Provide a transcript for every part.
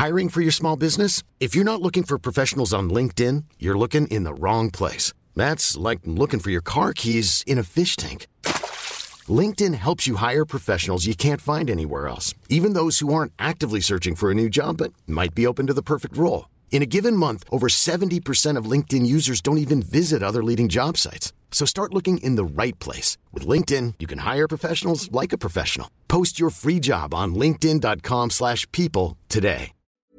Hiring for your small business? If you're not looking for professionals on LinkedIn, you're looking in the wrong place. That's like looking for your car keys in a fish tank. LinkedIn helps you hire professionals you can't find anywhere else, even those who aren't actively searching for a new job but might be open to the perfect role. In a given month, over 70% of LinkedIn users don't even visit other leading job sites. So start looking in the right place. With LinkedIn, you can hire professionals like a professional. Post your free job on linkedin.com/people today.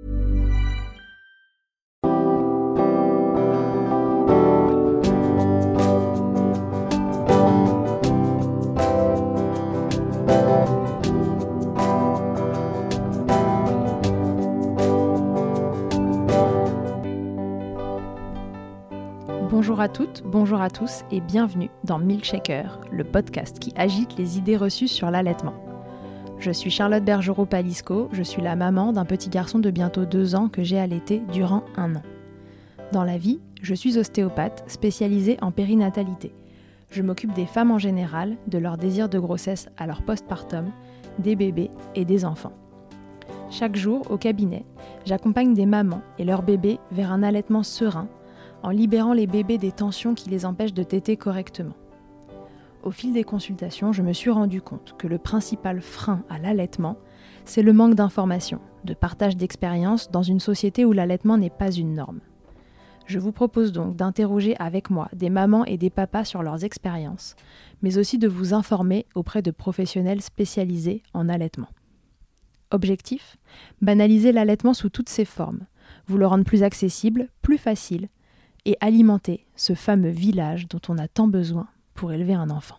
Bonjour à toutes, bonjour à tous et bienvenue dans Milkshaker, le podcast qui agite les idées reçues sur l'allaitement. Je suis Charlotte Bergerot-Palisco, je suis la maman d'un petit garçon de bientôt 2 ans que j'ai allaité durant 1 an. Dans la vie, je suis ostéopathe spécialisée en périnatalité. Je m'occupe des femmes en général, de leur désir de grossesse à leur postpartum, des bébés et des enfants. Chaque jour, au cabinet, j'accompagne des mamans et leurs bébés vers un allaitement serein, en libérant les bébés des tensions qui les empêchent de téter correctement. Au fil des consultations, je me suis rendu compte que le principal frein à l'allaitement, c'est le manque d'information, de partage d'expériences dans une société où l'allaitement n'est pas une norme. Je vous propose donc d'interroger avec moi des mamans et des papas sur leurs expériences, mais aussi de vous informer auprès de professionnels spécialisés en allaitement. Objectif : banaliser l'allaitement sous toutes ses formes, vous le rendre plus accessible, plus facile, et alimenter ce fameux village dont on a tant besoin pour élever un enfant.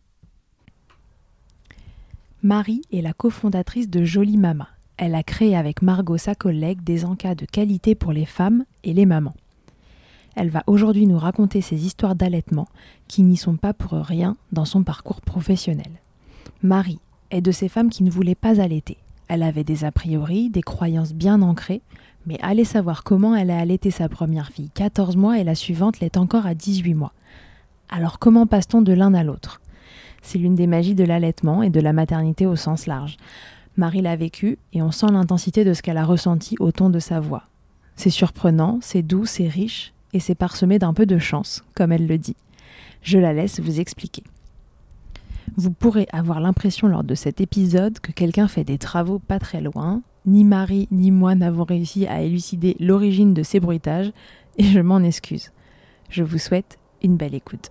Marie est la cofondatrice de Jolie Mama. Elle a créé avec Margot, sa collègue, des encas de qualité pour les femmes et les mamans. Elle va aujourd'hui nous raconter ses histoires d'allaitement qui n'y sont pas pour rien dans son parcours professionnel. Marie est de ces femmes qui ne voulaient pas allaiter. Elle avait des a priori, des croyances bien ancrées, mais allez savoir comment elle a allaité sa première fille 14 mois et la suivante l'est encore à 18 mois. Alors comment passe-t-on de l'un à l'autre ? C'est l'une des magies de l'allaitement et de la maternité au sens large. Marie l'a vécu et on sent l'intensité de ce qu'elle a ressenti au ton de sa voix. C'est surprenant, c'est doux, c'est riche et c'est parsemé d'un peu de chance, comme elle le dit. Je la laisse vous expliquer. Vous pourrez avoir l'impression lors de cet épisode que quelqu'un fait des travaux pas très loin. Ni Marie ni moi n'avons réussi à élucider l'origine de ces bruitages et je m'en excuse. Je vous souhaite une belle écoute.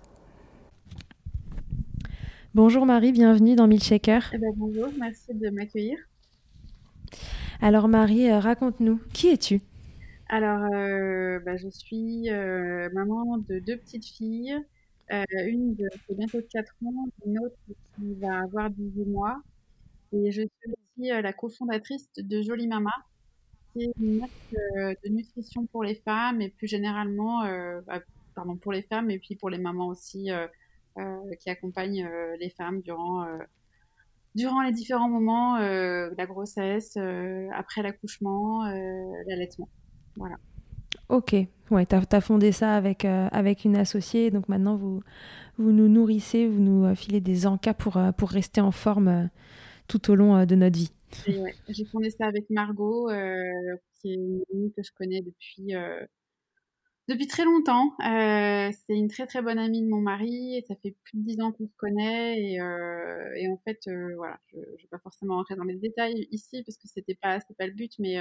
Bonjour Marie, bienvenue dans Milkshaker. Bonjour, merci de m'accueillir. Alors Marie, raconte-nous, qui es-tu ? Alors, je suis maman de 2 petites filles, une qui a bientôt 4 ans, une autre qui va avoir 18 mois. Et je suis aussi la cofondatrice de Jolie Mama, qui est une marque de nutrition pour les femmes et plus généralement, pour les femmes et puis pour les mamans aussi, qui accompagnent les femmes durant les différents moments, la grossesse, après l'accouchement, l'allaitement. Voilà. Ok, ouais, t'as fondé ça avec une associée, donc maintenant vous nous nourrissez, vous nous filez des encas pour rester en forme tout au long de notre vie. Et ouais, j'ai fondé ça avec Margot, qui est une amie que je connais depuis très longtemps. C'est une très très bonne amie de mon mari et ça fait plus de 10 ans qu'on se connaît et en fait voilà, je vais pas forcément rentrer dans les détails ici parce que c'est pas le but, mais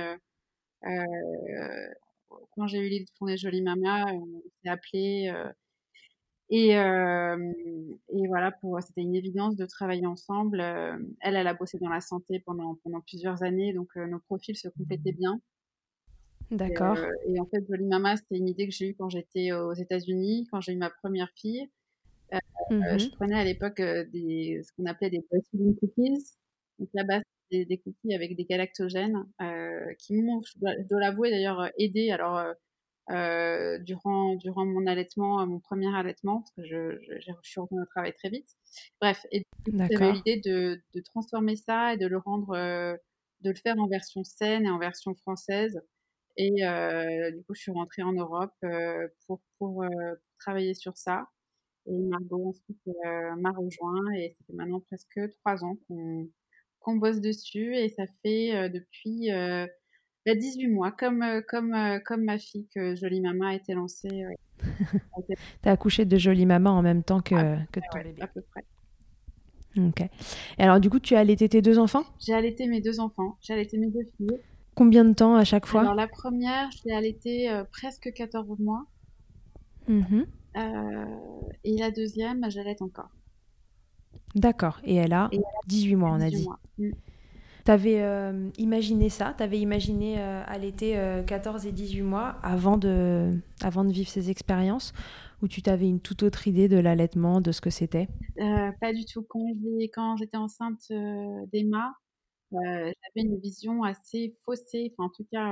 quand j'ai eu l'idée de fonder Jolie Mama, on s'est appelé et voilà, c'était une évidence de travailler ensemble. Elle a bossé dans la santé pendant plusieurs années, donc nos profils se complétaient bien. D'accord. Et en fait, Jolie Mama, c'était une idée que j'ai eue quand j'étais aux États-Unis, quand j'ai eu ma première fille. Je prenais à l'époque ce qu'on appelait des breastfeeding cookies. Donc là-bas, c'était des cookies avec des galactogènes qui m'ont, je dois l'avouer d'ailleurs, aidé. Alors, durant mon allaitement, mon premier allaitement, parce que je suis retournée au travail très vite. Bref, et du coup, j'avais eu l'idée de transformer ça et de le rendre, de le faire en version saine et en version française. Et du coup, je suis rentrée en Europe pour travailler sur ça. Et Margot ensuite m'a rejoint et ça fait maintenant presque 3 ans qu'on bosse dessus et ça fait depuis 18 mois, comme ma fille que Jolie Maman a été lancée. T'as accouché de Jolie Maman en même temps que de ton Ouais, bébé. à peu près. Ok. Et alors, du coup, tu as allaité tes 2 enfants? J'ai allaité mes 2 enfants, j'ai allaité mes 2 filles. Combien de temps à chaque fois? Alors la première, je l'ai allaitée presque 14 mois. Mhm. Et la deuxième, j'allaite encore. D'accord. Et elle a Et 18 mois, on a 18 dit. mois. T'avais imaginé ça? T'avais imaginé allaiter 14 et 18 mois avant de vivre ces expériences? Ou tu t'avais une toute autre idée de l'allaitement, de ce que c'était? Pas du tout. Quand j'étais enceinte d'Emma, j'avais une vision assez faussée, enfin en tout cas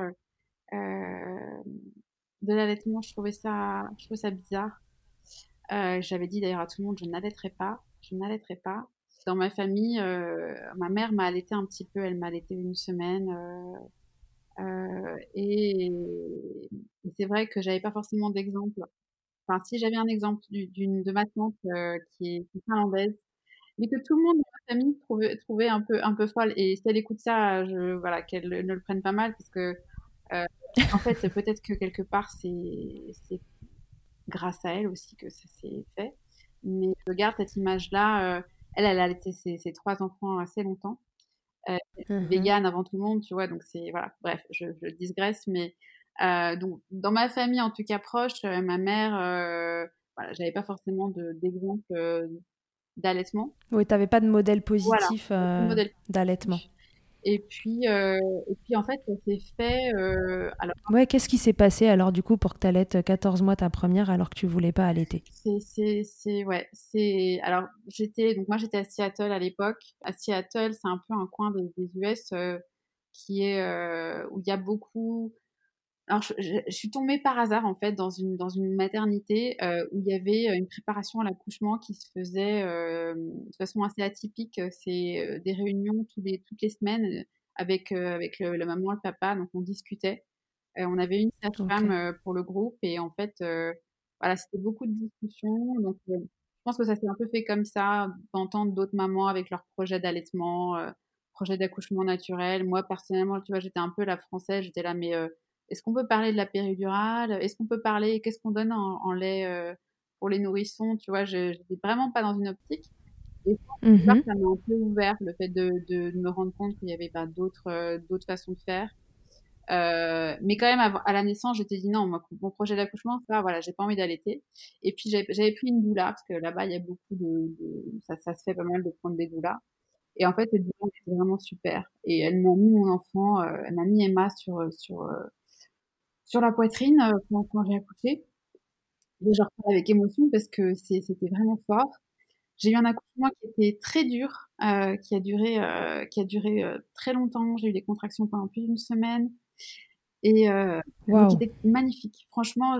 de l'allaitement, je trouvais ça bizarre. J'avais dit d'ailleurs à tout le monde, je n'allaiterai pas. Dans ma famille, ma mère m'a allaitée un petit peu, elle m'a allaitée une semaine. Et c'est vrai que j'avais pas forcément d'exemple. Enfin, si j'avais un exemple de ma tante qui est finlandaise, mais que tout le monde dans ma famille trouvait un peu folle. Et si elle écoute ça, voilà, qu'elle ne le prenne pas mal, parce que en fait, peut-être que quelque part, c'est grâce à elle aussi que ça s'est fait. Mais je garde cette image-là. Elle a allaité ses 3 enfants assez longtemps. Mhm. Végane avant tout le monde, tu vois, donc c'est voilà, bref, je digresse, mais donc dans ma famille en tout cas proche, ma mère, voilà, j'avais pas forcément d'exemple d'allaitement. Oui, t'avais pas de modèle Voilà, positif pas de modèle d'allaitement. positif. Et puis en fait, ça s'est fait. Alors, Ouais, qu'est-ce qui s'est passé alors du coup pour que t'allaites 14 mois ta première alors que tu voulais pas allaiter? ouais, alors moi j'étais à Seattle à l'époque. À Seattle, c'est un peu un coin des US qui est où il y a beaucoup. Alors, je suis tombée par hasard, en fait, dans une maternité où il y avait une préparation à l'accouchement qui se faisait de façon assez atypique. C'est des réunions toutes les semaines avec la maman et le papa, donc on discutait. On avait une Ok. sage-femme pour le groupe, et en fait, voilà, c'était beaucoup de discussions. Donc, je pense que ça s'est un peu fait comme ça, d'entendre d'autres mamans avec leurs projets d'allaitement, projets d'accouchement naturel. Moi, personnellement, tu vois, j'étais un peu la française, j'étais là, mais est-ce qu'on peut parler de la péridurale? Est-ce qu'on peut parler, qu'est-ce qu'on donne en lait pour les nourrissons? Tu vois, je n'étais vraiment pas dans une optique. Et je pense que Mhm. ça m'a un peu ouvert, le fait de me rendre compte qu'il y avait pas d'autres façons de faire. Mais quand même, à la naissance, je t'ai dit non, mon projet d'accouchement, ça, voilà, j'ai pas envie d'allaiter. Et puis, j'avais pris une doula, parce que là-bas, il y a beaucoup ça se fait pas mal de prendre des doulas. Et en fait, cette doula était vraiment super. Et elle m'a mis mon enfant, elle m'a mis Emma sur la poitrine quand j'ai accouché. Et je reparle avec émotion parce que c'était vraiment fort. J'ai eu un accouchement qui était très dur, qui a duré très longtemps. J'ai eu des contractions pendant plus d'une semaine. Mais qui Waouh. était magnifique. Franchement,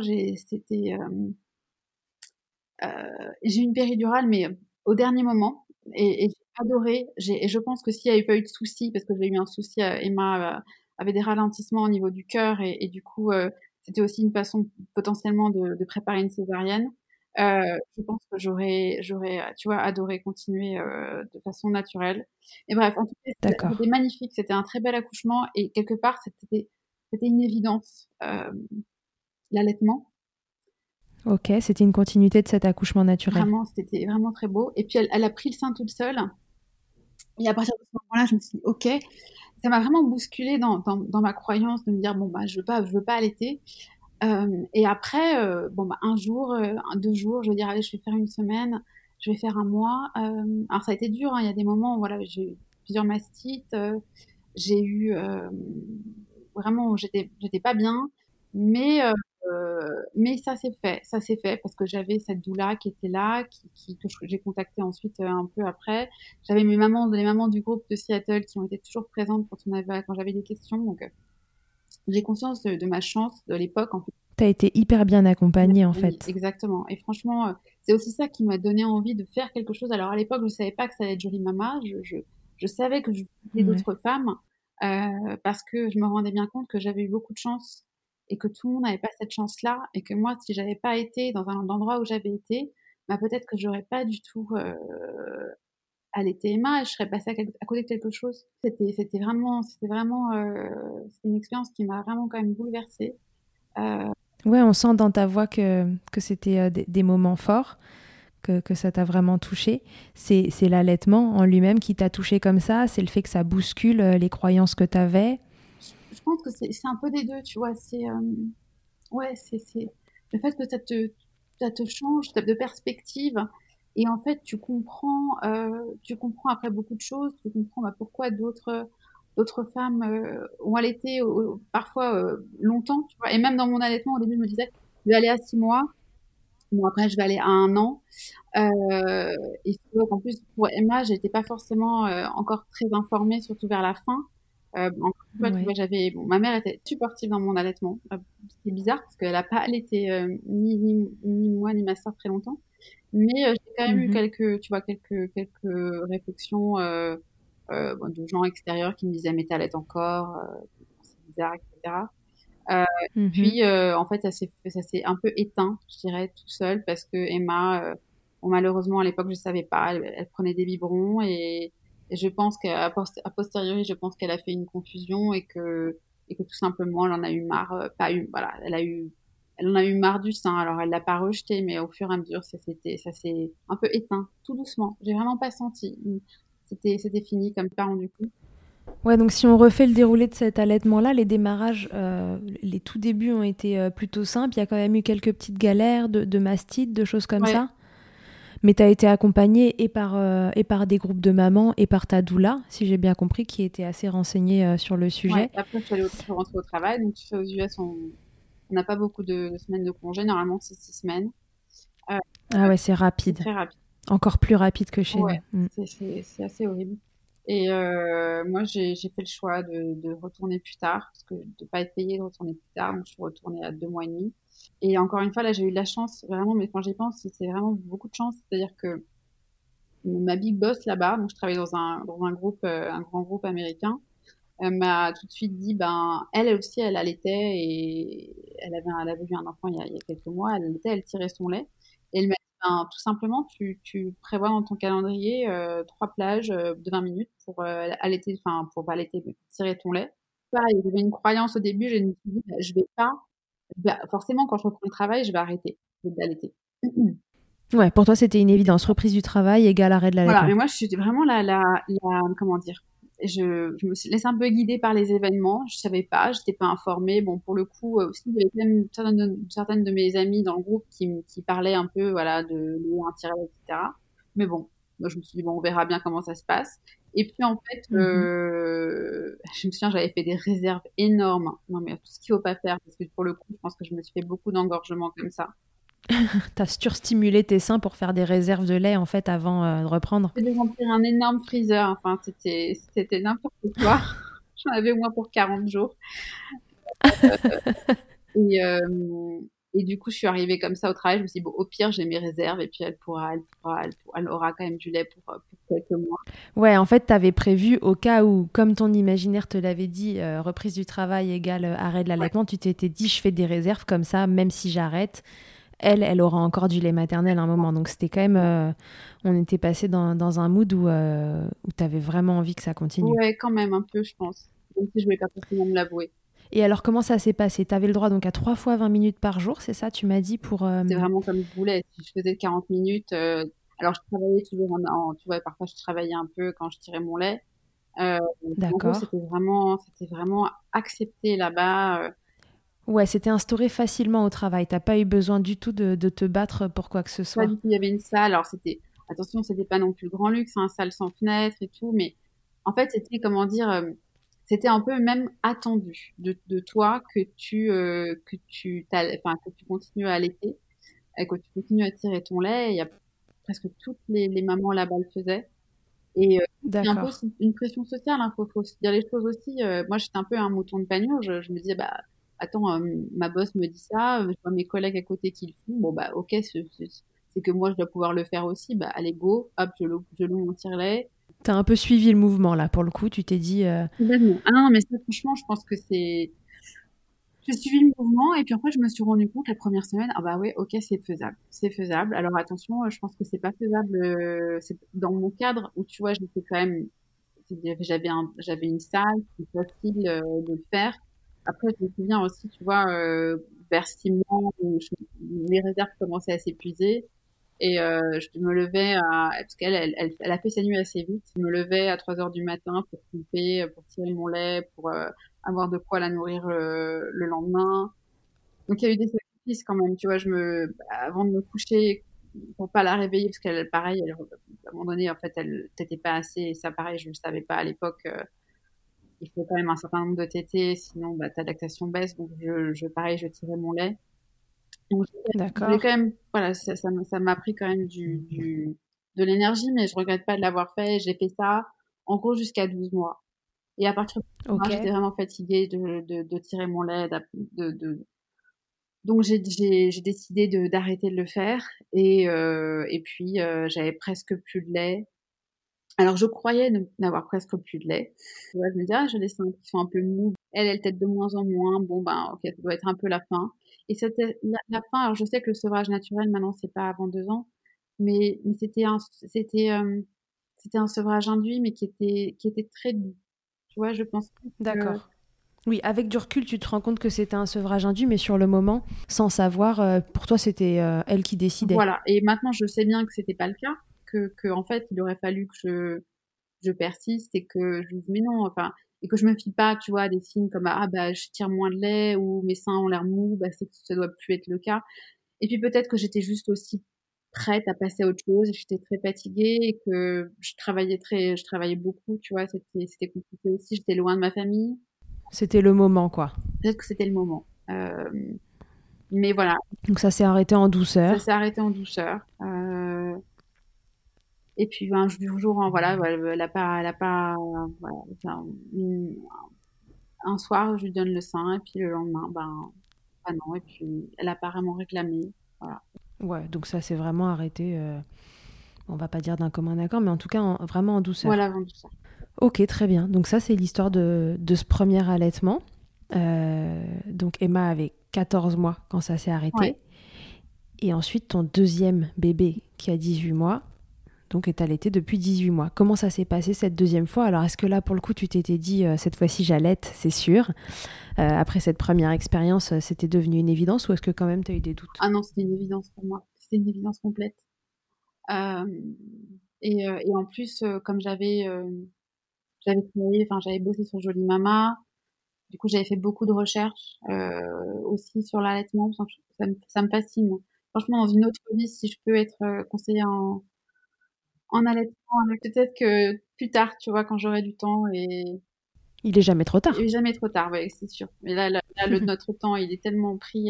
j'ai eu une péridurale, mais au dernier moment, et j'ai adoré. Et je pense que s'il n'y avait pas eu de soucis, parce que j'ai eu un souci, Emma avait des ralentissements au niveau du cœur, et du coup, c'était aussi une façon potentiellement de préparer une césarienne. Je pense que j'aurais, tu vois, adoré continuer de façon naturelle. Et bref, en tout cas, c'était D'accord. magnifique. C'était un très bel accouchement, et quelque part, c'était une évidence, l'allaitement. Ok, c'était une continuité de cet accouchement naturel. Vraiment, c'était vraiment très beau. Et puis, elle a pris le sein toute seule. Et à partir de ce moment-là, je me suis dit, OK, ça m'a vraiment bousculée dans ma croyance de me dire, bon, bah, je veux pas allaiter. Et après, bon, bah, un jour, 2 jours, je vais dire, allez, je vais faire une semaine, je vais faire un mois. Alors, ça a été dur, hein. Il y a des moments où voilà, j'ai eu plusieurs mastites, j'ai eu vraiment, j'étais pas bien, mais, mais ça s'est fait parce que j'avais cette doula qui était là, que j'ai contactée ensuite un peu après. J'avais les mamans du groupe de Seattle qui ont été toujours présentes quand j'avais des questions. Donc, j'ai conscience de ma chance de l'époque, en fait. T'as été hyper bien accompagnée en Oui, fait. exactement. Et franchement, c'est aussi ça qui m'a donné envie de faire quelque chose. Alors à l'époque, je savais pas que ça allait être Jolie Mama. Je savais que je voulais Ouais. d'autres femmes parce que je me rendais bien compte que j'avais eu beaucoup de chance et que tout le monde n'avait pas cette chance-là, et que moi, si j'avais pas été dans un endroit où j'avais été, bah, peut-être que j'aurais pas du tout allaiter Emma et je serais passée à côté de quelque chose. C'était vraiment, c'était une expérience qui m'a vraiment quand même bouleversée. Ouais, on sent dans ta voix que c'était des moments forts, que ça t'a vraiment touché. C'est l'allaitement en lui-même qui t'a touché comme ça? C'est le fait que ça bouscule les croyances que t'avais? Je pense que c'est un peu des deux, tu vois. Ouais, c'est le fait que ça te change de perspective. Et en fait, tu comprends après beaucoup de choses. Tu comprends pourquoi d'autres femmes ont allaité parfois longtemps, tu vois. Et même dans mon allaitement, au début, je me disais, je vais aller à 6 mois. Bon, après, je vais aller à 1 an. Et c'est vrai qu'en plus, pour Emma, j'étais pas forcément encore très informée, surtout vers la fin. Encore une fois, tu vois, Ouais. ma mère était supportive dans mon allaitement. C'est bizarre parce qu'elle a pas allaité ni moi ni ma sœur très longtemps. Mais j'ai quand même eu Mhm. quelques réflexions de gens extérieurs qui me disaient mais t'allaites encore, c'est bizarre, etc. Mhm. Puis en fait, ça s'est un peu éteint, je dirais, tout seul, parce que Emma, bon, malheureusement à l'époque, je savais pas, elle prenait des biberons et je pense a posteriori, je pense qu'elle a fait une confusion et que tout simplement, elle en a eu marre, pas eu, voilà, elle en a eu marre du sein. Alors elle l'a pas rejeté, mais au fur et à mesure, ça s'est un peu éteint, tout doucement. J'ai vraiment pas senti. C'était fini comme parent du coup. Ouais, donc si on refait le déroulé de cet allaitement-là, les démarrages, les tout débuts ont été plutôt simples. Il y a quand même eu quelques petites galères de mastites, de choses comme Ouais. ça. Mais tu as été accompagnée et par des groupes de mamans et par ta doula, si j'ai bien compris, qui était assez renseignée sur le Ouais. sujet. Après, je suis rentrée au travail. Donc, tu sais, aux US, on n'a pas beaucoup de semaines de congé. Normalement, c'est 6 semaines. Euh, Ah ouais, c'est c'est rapide. très rapide. Encore plus rapide que chez Ouais, nous. Mm. c'est assez horrible. Et moi, j'ai fait le choix de retourner plus tard, parce que de pas être payée, de retourner plus tard. Donc, je suis retournée à 2 mois et demi. Et encore une fois, là, j'ai eu de la chance, vraiment, mais quand j'y pense, c'est vraiment beaucoup de chance. C'est-à-dire que ma big boss là-bas, donc je travaillais dans un groupe, un grand groupe américain, elle m'a tout de suite dit, ben, elle aussi, elle allaitait et elle avait eu un enfant il y a quelques mois, elle allaitait, elle tirait son lait. Et elle m'a dit, ben, tout simplement, tu prévois dans ton calendrier 3 plages de 20 minutes pour allaiter, enfin, pour pas allaiter, mais pour tirer ton lait. Pareil, j'avais une croyance au début, je me suis dit, bah, je vais pas, bah, forcément, quand je reprends le travail, je vais arrêter d'allaiter. Ouais, pour toi, c'était une évidence. Reprise du travail égale arrêt de Voilà, l'allaitement. mais moi, je suis vraiment comment dire, je me suis laissée un peu guider par les événements. Je savais pas, j'étais pas informée. Bon, pour le coup, aussi, il y avait quand même certaines de mes amies dans le groupe qui parlaient un peu, voilà, de l'eau intérieure, etc. Mais bon, moi, je me suis dit, bon, on verra bien comment ça se passe. Et puis, en fait, Mhm. je me souviens, j'avais fait des réserves énormes. Non, mais tout ce qu'il faut pas faire, parce que pour le coup, je pense que je me suis fait beaucoup d'engorgements comme ça. T'as surstimulé tes seins pour faire des réserves de lait en fait avant de reprendre. J'ai dû remplir un énorme freezer. Enfin, c'était n'importe quoi. J'en avais au moins pour 40 jours. Et, euh, et du coup, je suis arrivée comme ça au travail. Je me suis dit, bon, au pire, j'ai mes réserves et puis elle aura quand même du lait pour quelques mois. Ouais, en fait, t'avais prévu au cas où, comme ton imaginaire te l'avait dit, reprise du travail égale arrêt de Ouais, l'allaitement, tu t'étais dit, je fais des réserves comme ça, même si j'arrête, elle aura encore du lait maternel à un moment. Donc c'était quand même, on était passé dans un mood où t'avais vraiment envie que ça continue. ouais, quand même un peu, je pense. Même si je voulais pas forcément me l'avouer. Et alors, comment ça s'est passé? T'avais le droit donc à 3 fois 20 minutes par jour, c'est ça, tu m'as dit, pour... C'était vraiment comme je voulais. Si je faisais 40 minutes, alors je travaillais toujours tu vois, parfois je travaillais un peu quand je tirais mon lait. Euh, en gros, D'accord. c'était vraiment accepté là-bas. Ouais, c'était instauré facilement au travail. T'as pas eu besoin du tout de te battre pour quoi que ce Pas soit. du tout, il y avait une salle. Alors attention, c'était pas non plus le grand luxe, hein, salle sans fenêtre et tout, mais en fait, c'était, comment dire, c'était un peu même attendu de toi enfin, que tu continues à allaiter, et que tu continues à tirer ton lait. Il y a presque toutes les mamans là-bas le faisaient. Et c'est un peu D'accord. aussi une pression sociale, hein, faut se dire les choses aussi. Moi, j'étais un peu un mouton de pagnon. Je me disais, bah, attends, ma boss me dit ça, je vois mes collègues à côté qui le font. Bon, bah, ok, c'est que moi, je dois pouvoir le faire aussi. Bah, allez, go, hop, je loue mon tire-lait. T'as un peu suivi le mouvement là, pour le coup, tu t'es dit... Complètement. Ah non, mais ça, franchement, je pense que j'ai suivi le mouvement et puis après je me suis rendu compte la première semaine, ah bah ouais, ok, c'est faisable, c'est faisable. Alors attention, je pense que c'est pas faisable, c'est dans mon cadre où tu vois, j'étais quand même, j'avais une salle, c'est facile de le faire. Après, je me souviens aussi, tu vois, vers 6 mois, où les réserves commençaient à s'épuiser. Et je me levais parce qu'elle a fait sa nuit assez vite. Je me levais à 3 heures du matin pour couper, pour tirer mon lait, pour avoir de quoi la nourrir le lendemain. Donc il y a eu des sacrifices quand même, tu vois. Avant de me coucher, pour pas la réveiller, parce qu'elle, pareil, à un moment donné, en fait, elle t'était pas assez. Et ça, pareil, je le savais pas à l'époque. Il faut quand même un certain nombre de tétées, sinon bah, ta lactation baisse. Donc pareil, je tirais mon lait. Donc, j'ai D'accord. quand même, voilà, ça m'a pris quand même de l'énergie, mais je regrette pas de l'avoir fait. J'ai fait ça, en gros, jusqu'à 12 mois. Et à partir de 12 mois, Ok. j'étais vraiment fatiguée de tirer mon lait, donc j'ai décidé d'arrêter de le faire. Et puis, j'avais presque plus de lait. Alors, je croyais n'avoir presque plus de lait. Tu vois, je me disais, ah, j'ai les seins qui sont un peu mous. Elle tète de moins en moins. Bon, ben, ok, ça doit être un peu la fin. Et c'était la fin. Alors, je sais que le sevrage naturel, maintenant, c'est pas avant 2 ans. Mais c'était un sevrage induit, mais qui était très doux. Tu vois, je pense que, D'accord. Oui, avec du recul, tu te rends compte que c'était un sevrage induit, mais sur le moment, sans savoir, pour toi, c'était elle qui décidait. voilà. Et maintenant, je sais bien que c'était pas le cas. En fait, il aurait fallu que je persiste et que je dise mais non, enfin, et que je me fie pas, tu vois, à des signes comme ah bah je tire moins de lait ou mes seins ont l'air mous, bah c'est que ça doit plus être le cas. Et puis peut-être que j'étais juste aussi prête à passer à autre chose, j'étais très fatiguée et que je travaillais beaucoup, tu vois, c'était compliqué aussi, j'étais loin de ma famille. C'était le moment, quoi. Peut-être que c'était le moment. Mais voilà, Donc ça s'est arrêté en ça douceur. s'est arrêté en douceur. Et puis ben, du jour en voilà, elle a pas, voilà, enfin, un soir, je lui donne le sein, et puis le lendemain, ben non, et puis elle a pas vraiment réclamé. Voilà. Ouais, donc ça s'est vraiment arrêté, on va pas dire d'un commun accord, mais en tout cas vraiment en douceur. Voilà, vendu ça. Ok, très bien. Donc ça, c'est l'histoire de ce premier allaitement. Donc Emma avait 14 mois quand ça s'est Ouais. arrêté. Et ensuite, ton deuxième bébé qui a 18 mois, donc est allaité depuis 18 mois. Comment ça s'est passé cette deuxième fois? Alors, est-ce que là, pour le coup, tu t'étais dit, cette fois-ci, j'allaite, c'est sûr. Après cette première expérience, c'était devenu une évidence ou est-ce que quand même, tu as eu des doutes? Ah non, c'était une évidence pour moi. C'était une évidence complète. Euh, et en plus, comme j'avais travaillé, enfin, j'avais bossé sur Jolie Mama, du coup, j'avais fait beaucoup de recherches aussi sur l'allaitement. Enfin, ça me fascine. Franchement, dans une autre vie, si je peux être conseillère en allaitement, peut-être que plus tard, tu vois, quand j'aurai du temps Il est jamais trop tard. et jamais trop tard, ouais, c'est sûr. Mais là, notre temps, il est tellement pris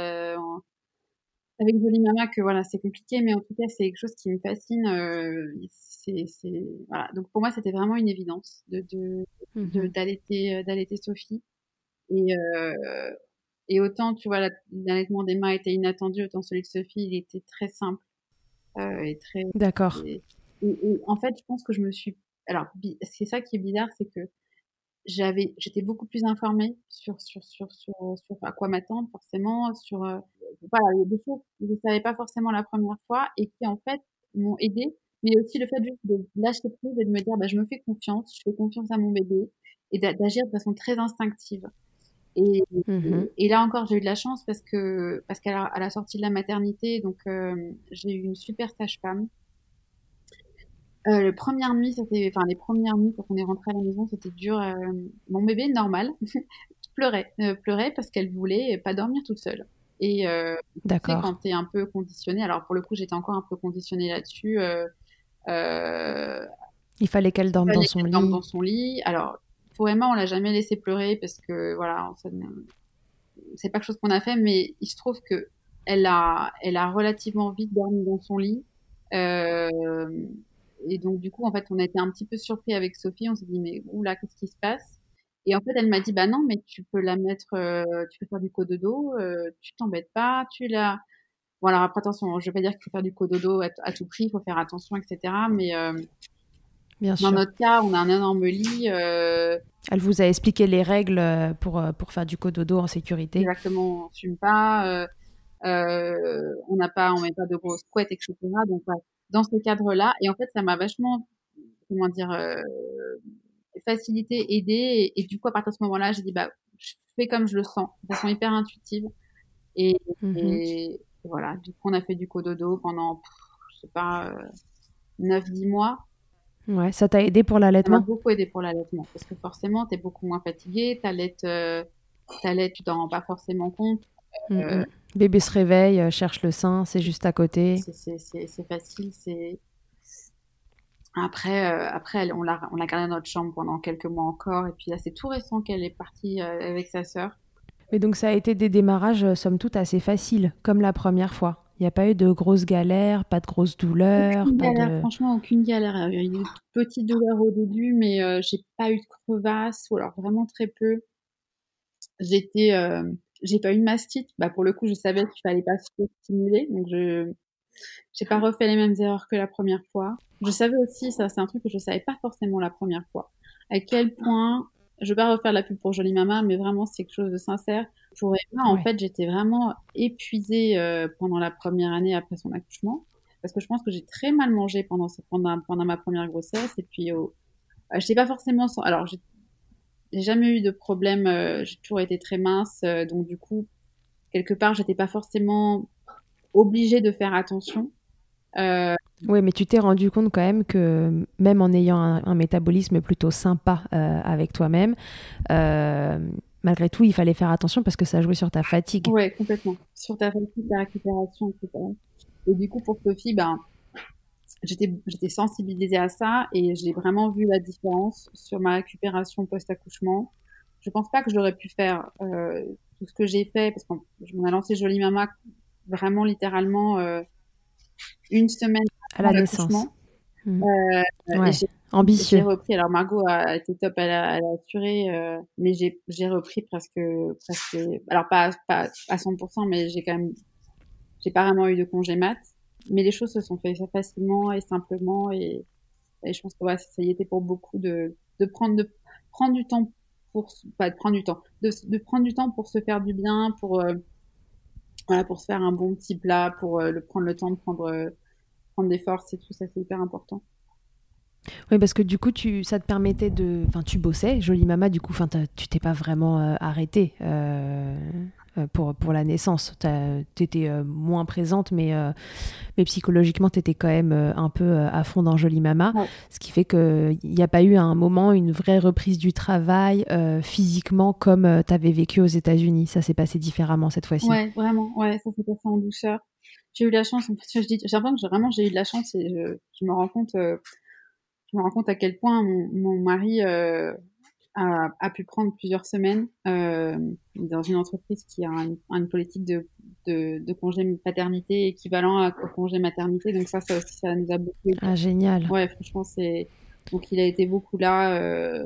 avec Jolie Mama que voilà, c'est compliqué, mais en tout cas, c'est quelque chose qui me fascine. Voilà. Donc pour moi, c'était vraiment une évidence Mhm. d'allaiter Sophie. Et, et autant, tu vois, l'allaitement d'Emma était inattendu, autant celui de Sophie, il était très simple et très. D'accord. Et en fait, je pense que je me suis. Alors, c'est ça qui est bizarre, c'est que j'étais beaucoup plus informée sur à quoi m'attendre, forcément, voilà, il y a des choses que je ne savais pas forcément la première fois et qui, en fait, m'ont aidée. Mais aussi le fait juste de lâcher prise et de me dire, bah, je me fais confiance, je fais confiance à mon bébé et d'agir de façon très instinctive. Et, Mhm. et là encore, j'ai eu de la chance parce qu'à la sortie de la maternité, donc j'ai eu une super sage-femme. Première nuit, les premières nuits quand on est rentré à la maison, c'était dur. Mon bébé, normal, pleurait parce qu'elle voulait pas dormir toute seule. Et tu sais, D'accord. quand tu es un peu conditionné, alors pour le coup, j'étais encore un peu conditionnée là-dessus. Euh, Il fallait qu'elle il dorme dans fallait son qu'elle dorme lit. dans son lit. Alors, pour Emma, on l'a jamais laissé pleurer parce que voilà, c'est pas quelque chose qu'on a fait, mais il se trouve que elle a relativement vite dormi dans son lit. Euh, et donc, du coup, en fait, on a été un petit peu surpris avec Sophie. On s'est dit, mais oula, qu'est-ce qui se passe? Et en fait, elle m'a dit, bah non, mais tu peux la mettre, tu peux faire du cododo, tu t'embêtes pas, tu la. Bon, alors après, attention, je vais pas dire qu'il faut faire du cododo à tout prix, il faut faire attention, etc. Mais Bien Dans sûr. notre cas, on a un énorme lit. Elle vous a expliqué les règles pour faire du cododo en sécurité. Exactement, on fume pas. On met pas de grosses couettes, etc. Donc, ouais, dans ce cadre-là. Et en fait, ça m'a vachement, comment dire, facilité, aidé. Et du coup, à partir de ce moment-là, j'ai dit, bah, je fais comme je le sens, de façon hyper intuitive. Et, Mhm. et voilà, du coup, on a fait du cododo pendant, je sais pas, 9-10 mois. Ouais, ça t'a aidé pour Ça m'a l'allaitement? beaucoup aidé pour l'allaitement. Parce que forcément, t'es beaucoup moins fatigué. T'allaites, tu t'en rends pas forcément compte. Mm, Euh, mm. Bébé se réveille, cherche le sein, c'est juste à côté. c'est facile. Après, on l'a gardée dans notre chambre pendant quelques mois encore. Et puis là, c'est tout récent qu'elle est partie avec sa sœur. Mais donc ça a été des démarrages, somme toute, assez faciles, comme la première fois. Il n'y a pas eu de grosses galères, pas de grosses douleurs, Aucune pas galère, de... franchement, aucune galère. Il y a eu des petites douleurs au début, mais j'ai pas eu de crevasse, ou alors vraiment très peu. J'étais, j'ai pas eu de mastite. Bah, pour le coup, je savais qu'il fallait pas stimuler, donc j'ai pas refait les mêmes erreurs que la première fois. Je savais aussi, ça c'est un truc que je savais pas forcément la première fois, à quel point, je vais pas refaire de la pub pour Jolie Mama, mais vraiment c'est quelque chose de sincère. Pour Emma, en Ouais. fait, j'étais vraiment épuisée pendant la première année après son accouchement, parce que je pense que j'ai très mal mangé pendant ma première grossesse, et puis j'étais pas forcément alors j'ai jamais eu de problème, j'ai toujours été très mince, donc du coup, quelque part, j'étais pas forcément obligée de faire attention. Euh, Oui, mais tu t'es rendu compte quand même que même en ayant un métabolisme plutôt sympa avec toi-même, euh, malgré tout, il fallait faire attention parce que ça jouait sur ta fatigue. Ouais, complètement. Sur ta fatigue, ta récupération, etc. Et du coup, pour Sophie, ben, j'étais sensibilisée à ça et j'ai vraiment vu la différence sur ma récupération post-accouchement. Je pense pas que j'aurais pu faire tout ce que j'ai fait parce qu'on a lancé Jolie Mama vraiment littéralement une semaine À avant la naissance. l'accouchement. Mhm. Euh, et Ouais, j'ai ambitieux. repris. Alors Margot a été top, elle a assuré, mais j'ai repris presque. Alors pas à 100%, mais j'ai pas vraiment eu de congé mat. Mais les choses se sont faites facilement et simplement, et je pense que ouais, ça y était pour beaucoup de prendre du temps pour pas de prendre du temps, de prendre du temps pour se faire du bien, pour voilà, pour se faire un bon petit plat, pour prendre le temps de prendre des forces et tout ça, c'est hyper important. Oui, parce que du coup, ça te permettait de... Enfin, tu bossais, Jolie Mama, du coup, enfin, tu t'es pas vraiment arrêtée pour la naissance. T'étais moins présente, mais psychologiquement, t'étais quand même un peu à fond dans Jolie Mama. Ouais, Ce qui fait qu'il n'y a pas eu à un moment une vraie reprise du travail physiquement comme t'avais vécu aux États-Unis. Ça s'est passé différemment cette fois-ci. ouais, vraiment, ouais, ça s'est passé en douceur. J'ai eu la chance, en fait, j'ai l'impression que vraiment j'ai eu de la chance et je me rends compte à quel point mon mari a pu prendre plusieurs semaines dans une entreprise qui a une politique de congé paternité équivalent au congé maternité. Donc ça aussi, ça nous a beaucoup aidé. Ah, génial. Ouais, franchement, donc il a été beaucoup là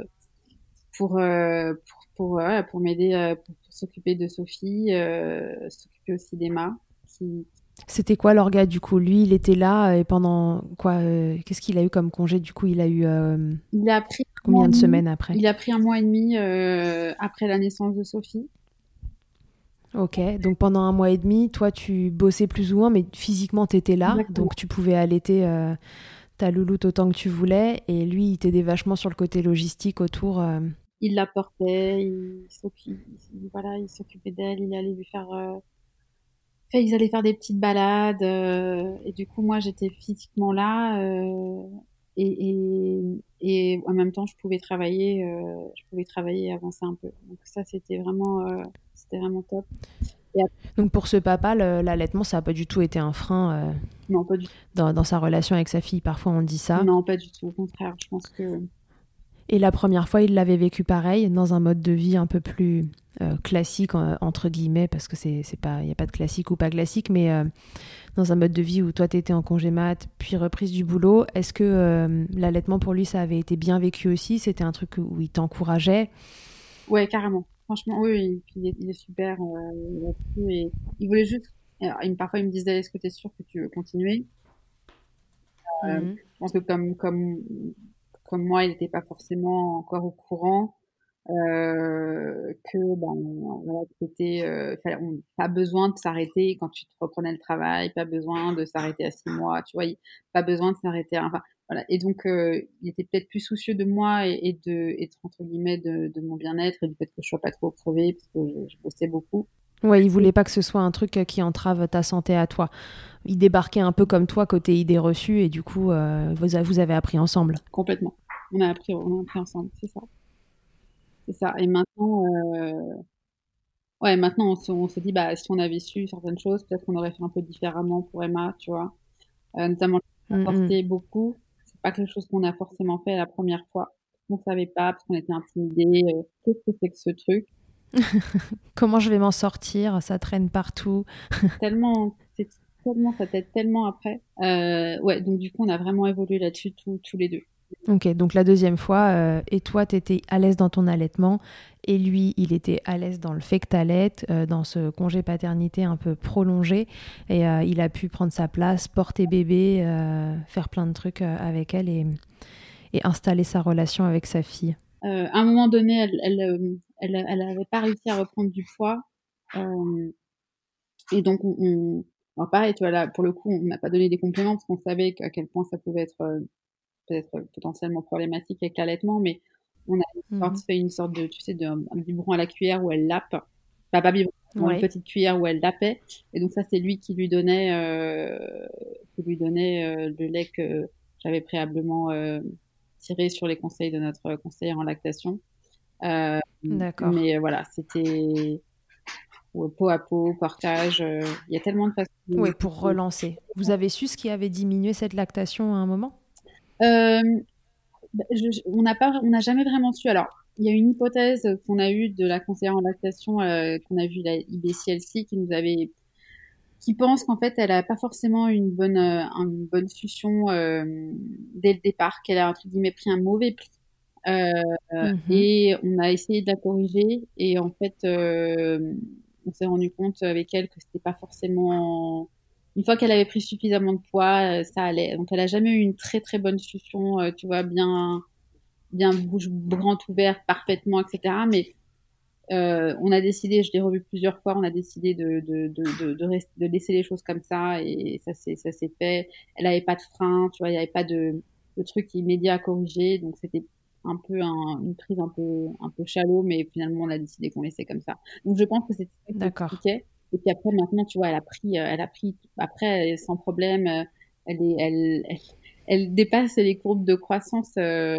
pour m'aider pour s'occuper de Sophie, s'occuper aussi d'Emma. Qui... C'était quoi l'orga du coup? Lui, il était là et pendant quoi? Qu'est-ce qu'il a eu comme congé du coup? Il a eu Il a pris un mois combien et de demi. semaines après? Il a pris un mois et demi après la naissance de Sophie. Ok, donc pendant un mois et demi, toi tu bossais plus ou moins, mais physiquement t'étais là, Exactement. donc tu pouvais allaiter ta louloute autant que tu voulais, et lui il t'aidait vachement sur le côté logistique autour. Il la portait, voilà, il s'occupait d'elle, il allait lui faire fait, ils allaient faire des petites balades et du coup moi j'étais physiquement là et en même temps je pouvais travailler et avancer un peu. Donc ça c'était vraiment top. Et après, Donc pour ce papa, l'allaitement ça a pas du tout été un frein non pas du tout. dans sa relation avec sa fille. Parfois on dit ça. Non pas du tout. Au contraire, je pense que Et la première fois, il l'avait vécu pareil, dans un mode de vie un peu plus classique entre guillemets, parce que c'est pas, il y a pas de classique ou pas classique, mais dans un mode de vie où toi t'étais en congé mat, puis reprise du boulot, est-ce que l'allaitement pour lui ça avait été bien vécu aussi? C'était un truc où il t'encourageait? ouais carrément. Franchement oui, oui. Puis il est super là-dessus et il voulait juste. Alors, parfois il me disait est-ce que tu es sûr que tu veux continuer? Mhm. Je pense que comme moi, il n'était pas forcément encore au courant que voilà, c'était pas besoin de s'arrêter quand tu te reprenais le travail, pas besoin de s'arrêter à 6 mois, tu vois, pas besoin de s'arrêter enfin voilà. Et donc il était peut-être plus soucieux de moi et entre guillemets de mon bien-être et du fait que je sois pas trop crevée parce que je bossais beaucoup. Ouais, il voulait pas que ce soit un truc qui entrave ta santé à toi. Il débarquait un peu comme toi côté idée reçue et du coup vous avez appris ensemble. Complètement. On a appris ensemble, c'est ça. C'est ça. Et maintenant maintenant on se dit bah si on avait su certaines choses, peut-être qu'on aurait fait un peu différemment pour Emma, tu vois. Notamment porter beaucoup, c'est pas quelque chose qu'on a forcément fait la première fois. On savait pas parce qu'on était intimidés. Qu'est-ce que c'est que ce truc? Comment je vais m'en sortir? Ça traîne partout. Ça t'aide tellement après. Ouais, donc du coup, on a vraiment évolué là-dessus tous les deux. Ok, donc la deuxième fois, et toi, t'étais à l'aise dans ton allaitement, et lui, il était à l'aise dans le fait que t'allaites, dans ce congé paternité un peu prolongé, et il a pu prendre sa place, porter bébé, faire plein de trucs avec elle et installer sa relation avec sa fille. À un moment donné, elle avait pas réussi à reprendre du poids. Et donc, alors pareil, tu vois, là, pour le coup, on n'a pas donné des compléments parce qu'on savait à quel point ça pouvait être peut-être potentiellement problématique avec l'allaitement, mais on a fait une sorte de, tu sais, un biberon à la cuillère où elle lappe. Enfin, pas biberon, une petite cuillère où elle lapait. Et donc ça, c'est lui qui lui donnait le lait que j'avais préalablement tiré sur les conseils de notre conseillère en lactation. D'accord. Mais voilà, c'était peau à peau, portage. Il y a tellement de façons. Oui, pour relancer. Vous avez su ce qui avait diminué cette lactation à un moment? On n'a jamais vraiment su. Alors, il y a une hypothèse qu'on a eue de la conseillère en lactation, qu'on a vue, la IBCLC, qui pense qu'en fait, elle n'a pas forcément une bonne succion dès le départ, qu'elle a entre guillemets pris un mauvais pli. Et on a essayé de la corriger, et en fait, on s'est rendu compte avec elle que c'était pas forcément. Une fois qu'elle avait pris suffisamment de poids, ça allait. Donc, elle a jamais eu une très très bonne succion, tu vois, bien bouche grande ouverte, parfaitement, etc. Mais on a décidé, je l'ai revu plusieurs fois, on a décidé de laisser les choses comme ça, et ça s'est fait. Elle avait pas de frein, tu vois, il y avait pas de truc immédiat à corriger, donc c'était un peu une prise un peu shallow, mais finalement on a décidé qu'on laissait comme ça. Donc je pense que c'était ça qui expliquait. Et puis après maintenant, tu vois, elle a pris après sans problème. Elle dépasse les courbes de croissance.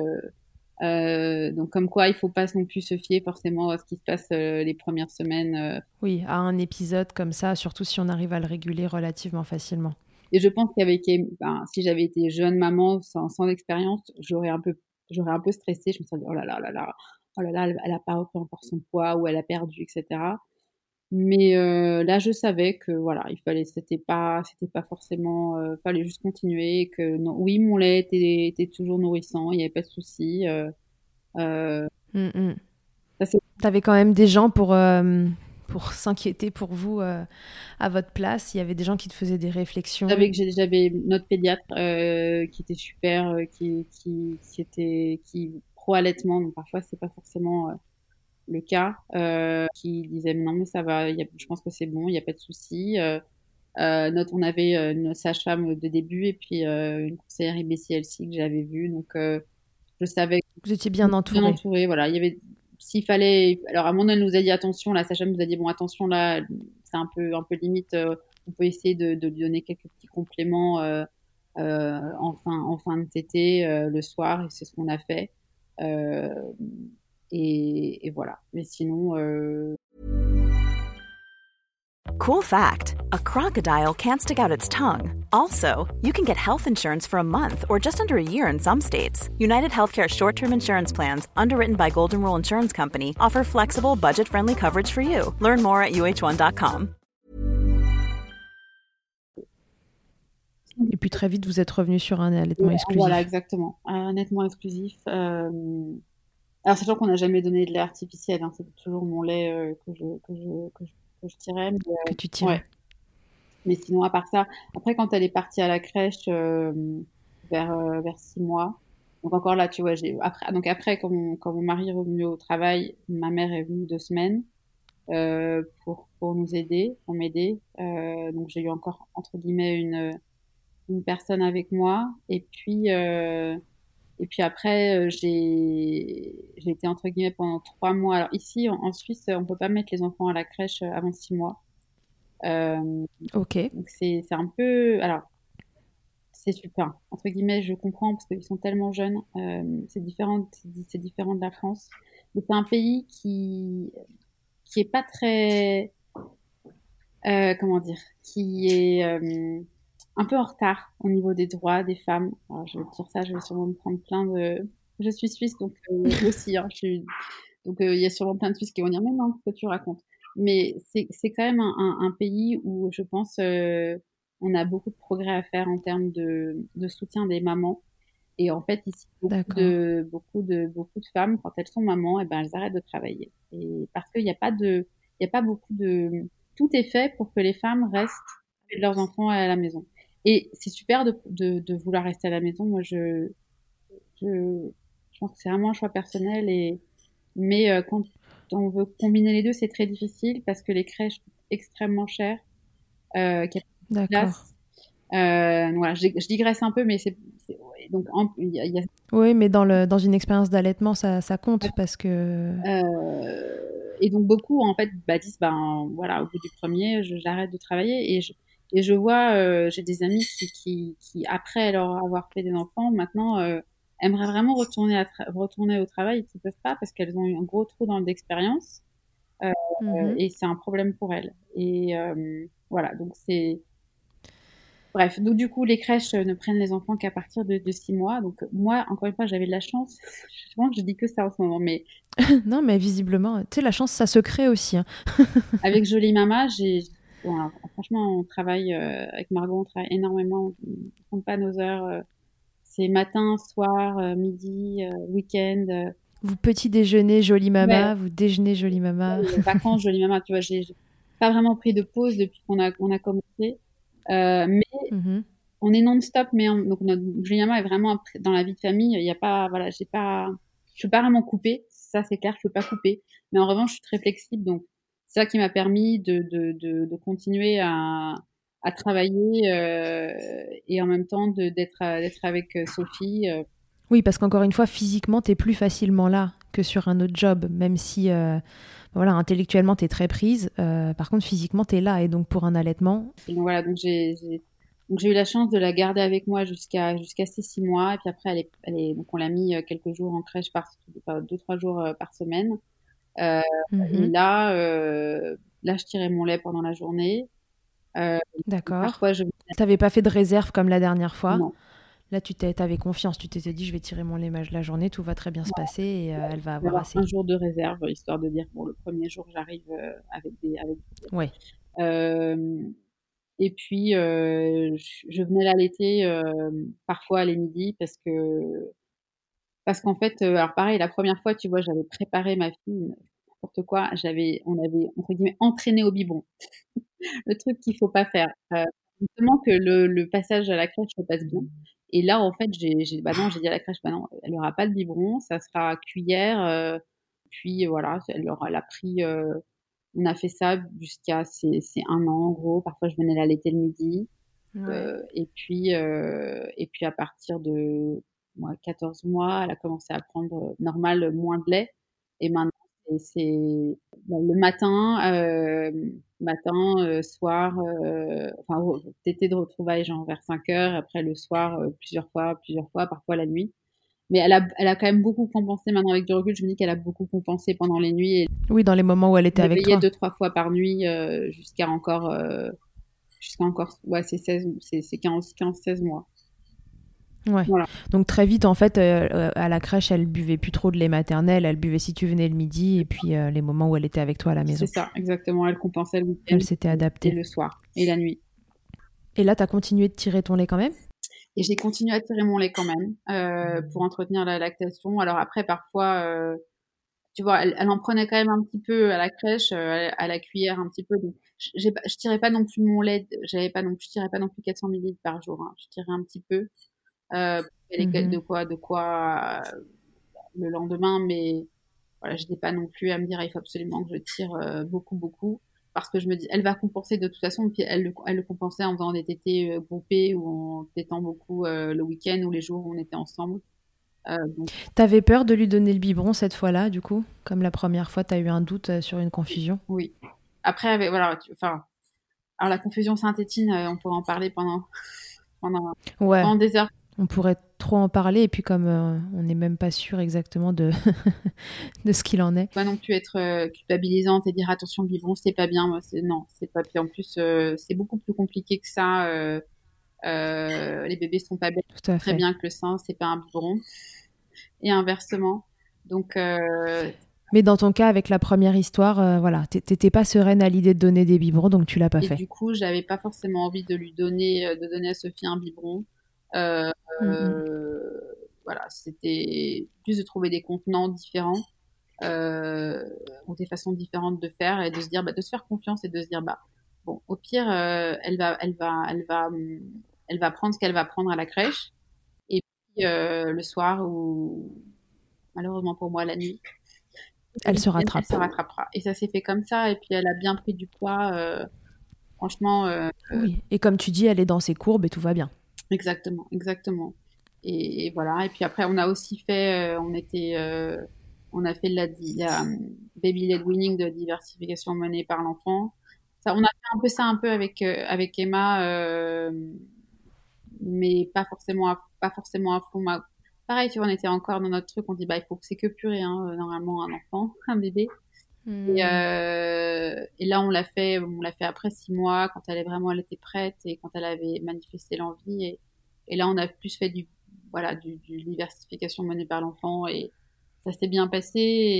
Donc comme quoi il faut pas non plus se fier forcément à ce qui se passe les premières semaines. Oui, à un épisode comme ça, surtout si on arrive à le réguler relativement facilement. Et je pense si j'avais été jeune maman sans expérience, j'aurais un peu stressé. Je me serais dit oh là là là là, oh là là, elle a pas repris encore son poids, ou elle a perdu, etc. Mais là je savais que voilà, c'était pas forcément, fallait juste continuer, que non, oui, mon lait était toujours nourrissant, il y avait pas de souci. T'avais quand même des gens pour s'inquiéter pour vous à votre place. Il y avait des gens qui te faisaient des réflexions. J'avais notre pédiatre qui était super, qui était pro-allaitement, donc parfois c'est pas forcément le cas, qui disait non mais ça va, je pense que c'est bon, il n'y a pas de souci. On avait une sage-femme de début, et puis une conseillère IBCLC que j'avais vue, donc je savais que vous étiez bien entourée. Voilà, il y avait, s'il fallait, alors à un moment donne, elle nous a dit attention, la sage-femme nous a dit bon attention là, c'est un peu limite, on peut essayer de lui donner quelques petits compléments en fin de tétée le soir, et c'est ce qu'on a fait. Et voilà. Mais sinon. Cool fact, a crocodile can't stick out its tongue. Also, you can get health insurance for a month or just under a year in some states. United Healthcare short-term insurance plans, underwritten by Golden Rule Insurance Company, offer flexible, budget-friendly coverage for you. Learn more at uh1.com. Et puis très vite, vous êtes revenu sur un allaitement exclusif. Voilà, exactement. Un allaitement exclusif. Alors, sachant qu'on n'a jamais donné de lait artificiel, hein, c'est toujours mon lait que je tirais. Que tu tirais. Ouais. Mais sinon, à part ça, après, quand elle est partie à la crèche vers 6 mois, Donc encore là, tu vois, après quand mon mari est revenu au travail, ma mère est venue 2 semaines pour nous aider, pour m'aider. Donc j'ai eu encore entre guillemets une personne avec moi. Et puis après, j'ai été entre guillemets pendant 3 mois. Alors ici, en Suisse, on peut pas mettre les enfants à la crèche avant 6 mois. Euh, Ok, donc c'est un peu, alors c'est super. Entre guillemets, je comprends parce qu'ils sont tellement jeunes. C'est différent de la France. Mais c'est un pays qui est pas très, comment dire, qui est un peu en retard au niveau des droits des femmes. Alors, je vais dire ça, je vais sûrement me prendre plein de. Je suis suisse, donc aussi, hein, donc il y a sûrement plein de Suisses qui vont dire mais non, ce que tu racontes. Mais c'est quand même un pays où je pense on a beaucoup de progrès à faire en termes de soutien des mamans. Et en fait, ici, d'accord, beaucoup de femmes, quand elles sont mamans, eh ben, elles arrêtent de travailler. Et parce qu'il n'y a pas il y a pas beaucoup de, tout est fait pour que les femmes restent avec leurs enfants à la maison. Et c'est super de vouloir rester à la maison. Moi, je pense que c'est vraiment un choix personnel mais quand on veut combiner les deux, c'est très difficile parce que les crèches coûtent extrêmement cher, qu'il y a pas de d'accord. place. Voilà, je digresse un peu, mais ouais, donc il y a Oui, mais dans une expérience d'allaitement, ça compte parce que... et donc beaucoup en fait bah, disent ben voilà au bout du premier j'arrête de travailler et je vois j'ai des amis qui après leur avoir fait des enfants maintenant aimeraient vraiment retourner au travail et qui peuvent pas parce qu'elles ont eu un gros trou dans d'expérience Mhm. et c'est un problème pour elles et voilà donc c'est bref, donc du coup, les crèches ne prennent les enfants qu'à partir de 6 mois. Donc moi, encore une fois, j'avais de la chance. Je pense que je dis que ça en ce moment, mais Non, mais visiblement, tu sais, la chance, ça se crée aussi, hein. avec Jolie Mama, bon, alors, franchement, on travaille avec Margot, on travaille énormément. On ne compte pas nos heures. C'est matin, soir, midi, week-end. Vous petit déjeuner, jolie Ouais, mama, vous déjeunez, jolie mama. vacances, Jolie Mama. Tu vois, j'ai pas vraiment pris de pause depuis qu'on a commencé. Mais Mhm. on est non-stop. Donc notre Jolie Mama est vraiment dans la vie de famille. Il y a pas, voilà, je peux pas vraiment couper. Ça, c'est clair, je peux pas couper. Mais en revanche, je suis très flexible. Donc, c'est ça qui m'a permis de continuer à travailler et en même temps d'être avec Sophie. Oui, parce qu'encore une fois, physiquement, t'es plus facilement là que sur un autre job, même si, voilà, intellectuellement, t'es très prise. Par contre, physiquement, t'es là. Et donc, pour un allaitement, Et donc voilà, donc j'ai eu la chance de la garder avec moi jusqu'à ses 6 mois. Et puis après, donc on l'a mis quelques jours en crèche 2, 3 jours par semaine. Euh, et mhm, là, je tirais mon lait pendant la journée. Euh, d'accord. parfois, T'avais pas fait de réserve comme la dernière fois. non, Là, t'avais confiance. Tu t'étais dit, je vais tirer mon lait la journée, tout va très bien se passer et elle va je vais avoir avoir un assez. jour de réserve, histoire de dire, bon, le premier jour, j'arrive avec. Ouais, Euh, et puis, je venais l'allaiter parfois les midis parce qu'en fait, alors pareil, la première fois, tu vois, j'avais préparé ma fille, n'importe quoi, on avait, entre guillemets, entraîné au biberon. Le truc qu'il faut pas faire. Justement que le passage à la crèche se passe bien. Et là, en fait, bah non, j'ai dit à la crèche, bah non, elle aura pas le biberon, ça sera cuillère. Puis voilà, elle a pris. On a fait ça jusqu'à ses 1 an, en gros. Parfois, je venais l'allaiter le midi. ouais, Et puis à partir de 14 mois, elle a commencé à prendre normal moins de lait. Et maintenant, bah, le matin, soir, enfin, tété de retrouvailles genre vers 5 heures, après le soir, plusieurs fois, parfois la nuit. Mais elle a quand même beaucoup compensé maintenant avec du recul. Je me dis qu'elle a beaucoup compensé pendant les nuits et oui, dans les moments où elle était elle avec réveillait toi. 2, 3 fois par nuit jusqu'à encore, ouais, c'est 15, 16 mois. Ouais. Voilà, Donc très vite, en fait, à la crèche, elle buvait plus trop de lait maternel. Elle buvait si tu venais le midi et puis les moments où elle était avec toi à la c'est maison. ça, exactement. Elle compensait le week-end Elle s'était et adaptée. le soir et la nuit. Et là, t'as continué de tirer ton lait quand même? Et j'ai continué à tirer mon lait quand même pour entretenir la lactation. Alors après, parfois, tu vois, elle en prenait quand même un petit peu à la crèche, à la cuillère un petit peu. Donc, je tirais pas non plus mon lait. Je tirais pas non plus 400 millilitres par jour, hein. Je tirais un petit peu. de Mhm. quoi le lendemain, mais voilà, je n'étais pas non plus à me dire il faut absolument que je tire beaucoup, beaucoup. Parce que je me dis, elle va compenser de toute façon, puis elle le compensait en faisant des tétés groupés ou en tétant beaucoup le week-end ou les jours où on était ensemble. Donc, T'avais peur de lui donner le biberon cette fois-là, du coup? Comme la première fois, t'as eu un doute sur une confusion? oui. Après, voilà, enfin, alors la confusion synthétine, on pourrait en parler pendant, Ouais, pendant des heures. on pourrait trop en parler, et puis comme on n'est même pas sûr exactement de, de ce qu'il en est. Pas non plus être culpabilisante et dire attention, le biberon, c'est pas bien. Moi, non, c'est pas. Puis en plus, c'est beaucoup plus compliqué que ça. Les bébés sont pas bêtes, Tout à très fait. bien que le sein, c'est pas un biberon, et inversement. Donc, Mais dans ton cas, avec la première histoire, voilà, t'étais pas sereine à l'idée de donner des biberons, donc tu l'as pas et fait. du coup, j'avais pas forcément envie de donner à Sophie un biberon. Euh, Mhm. euh, voilà, c'était plus de trouver des contenants différents ou des façons différentes de faire et de se dire, de se faire confiance et de se dire, bon, au pire, elle va prendre ce qu'elle va prendre à la crèche. Et puis le soir ou malheureusement pour moi la nuit, Elle se elle se rattrape. rattrapera. Et ça s'est fait comme ça. Et puis elle a bien pris du poids. Franchement, Oui. Et comme tu dis, elle est dans ses courbes et tout va bien. exactement, exactement. Et voilà. Et puis après, on a aussi fait, on a fait la baby led weaning de diversification menée par l'enfant. Ça, on a fait un peu ça un peu avec Emma, mais pas forcément à fond. Pareil, tu vois, on était encore dans notre truc, on dit, il faut que c'est que purée, hein, normalement, un enfant, un bébé. Hmm. Et là, on l'a fait après 6 mois, quand elle était prête et quand elle avait manifesté l'envie. Et là, on a plus fait du diversification menée par l'enfant et ça s'est bien passé.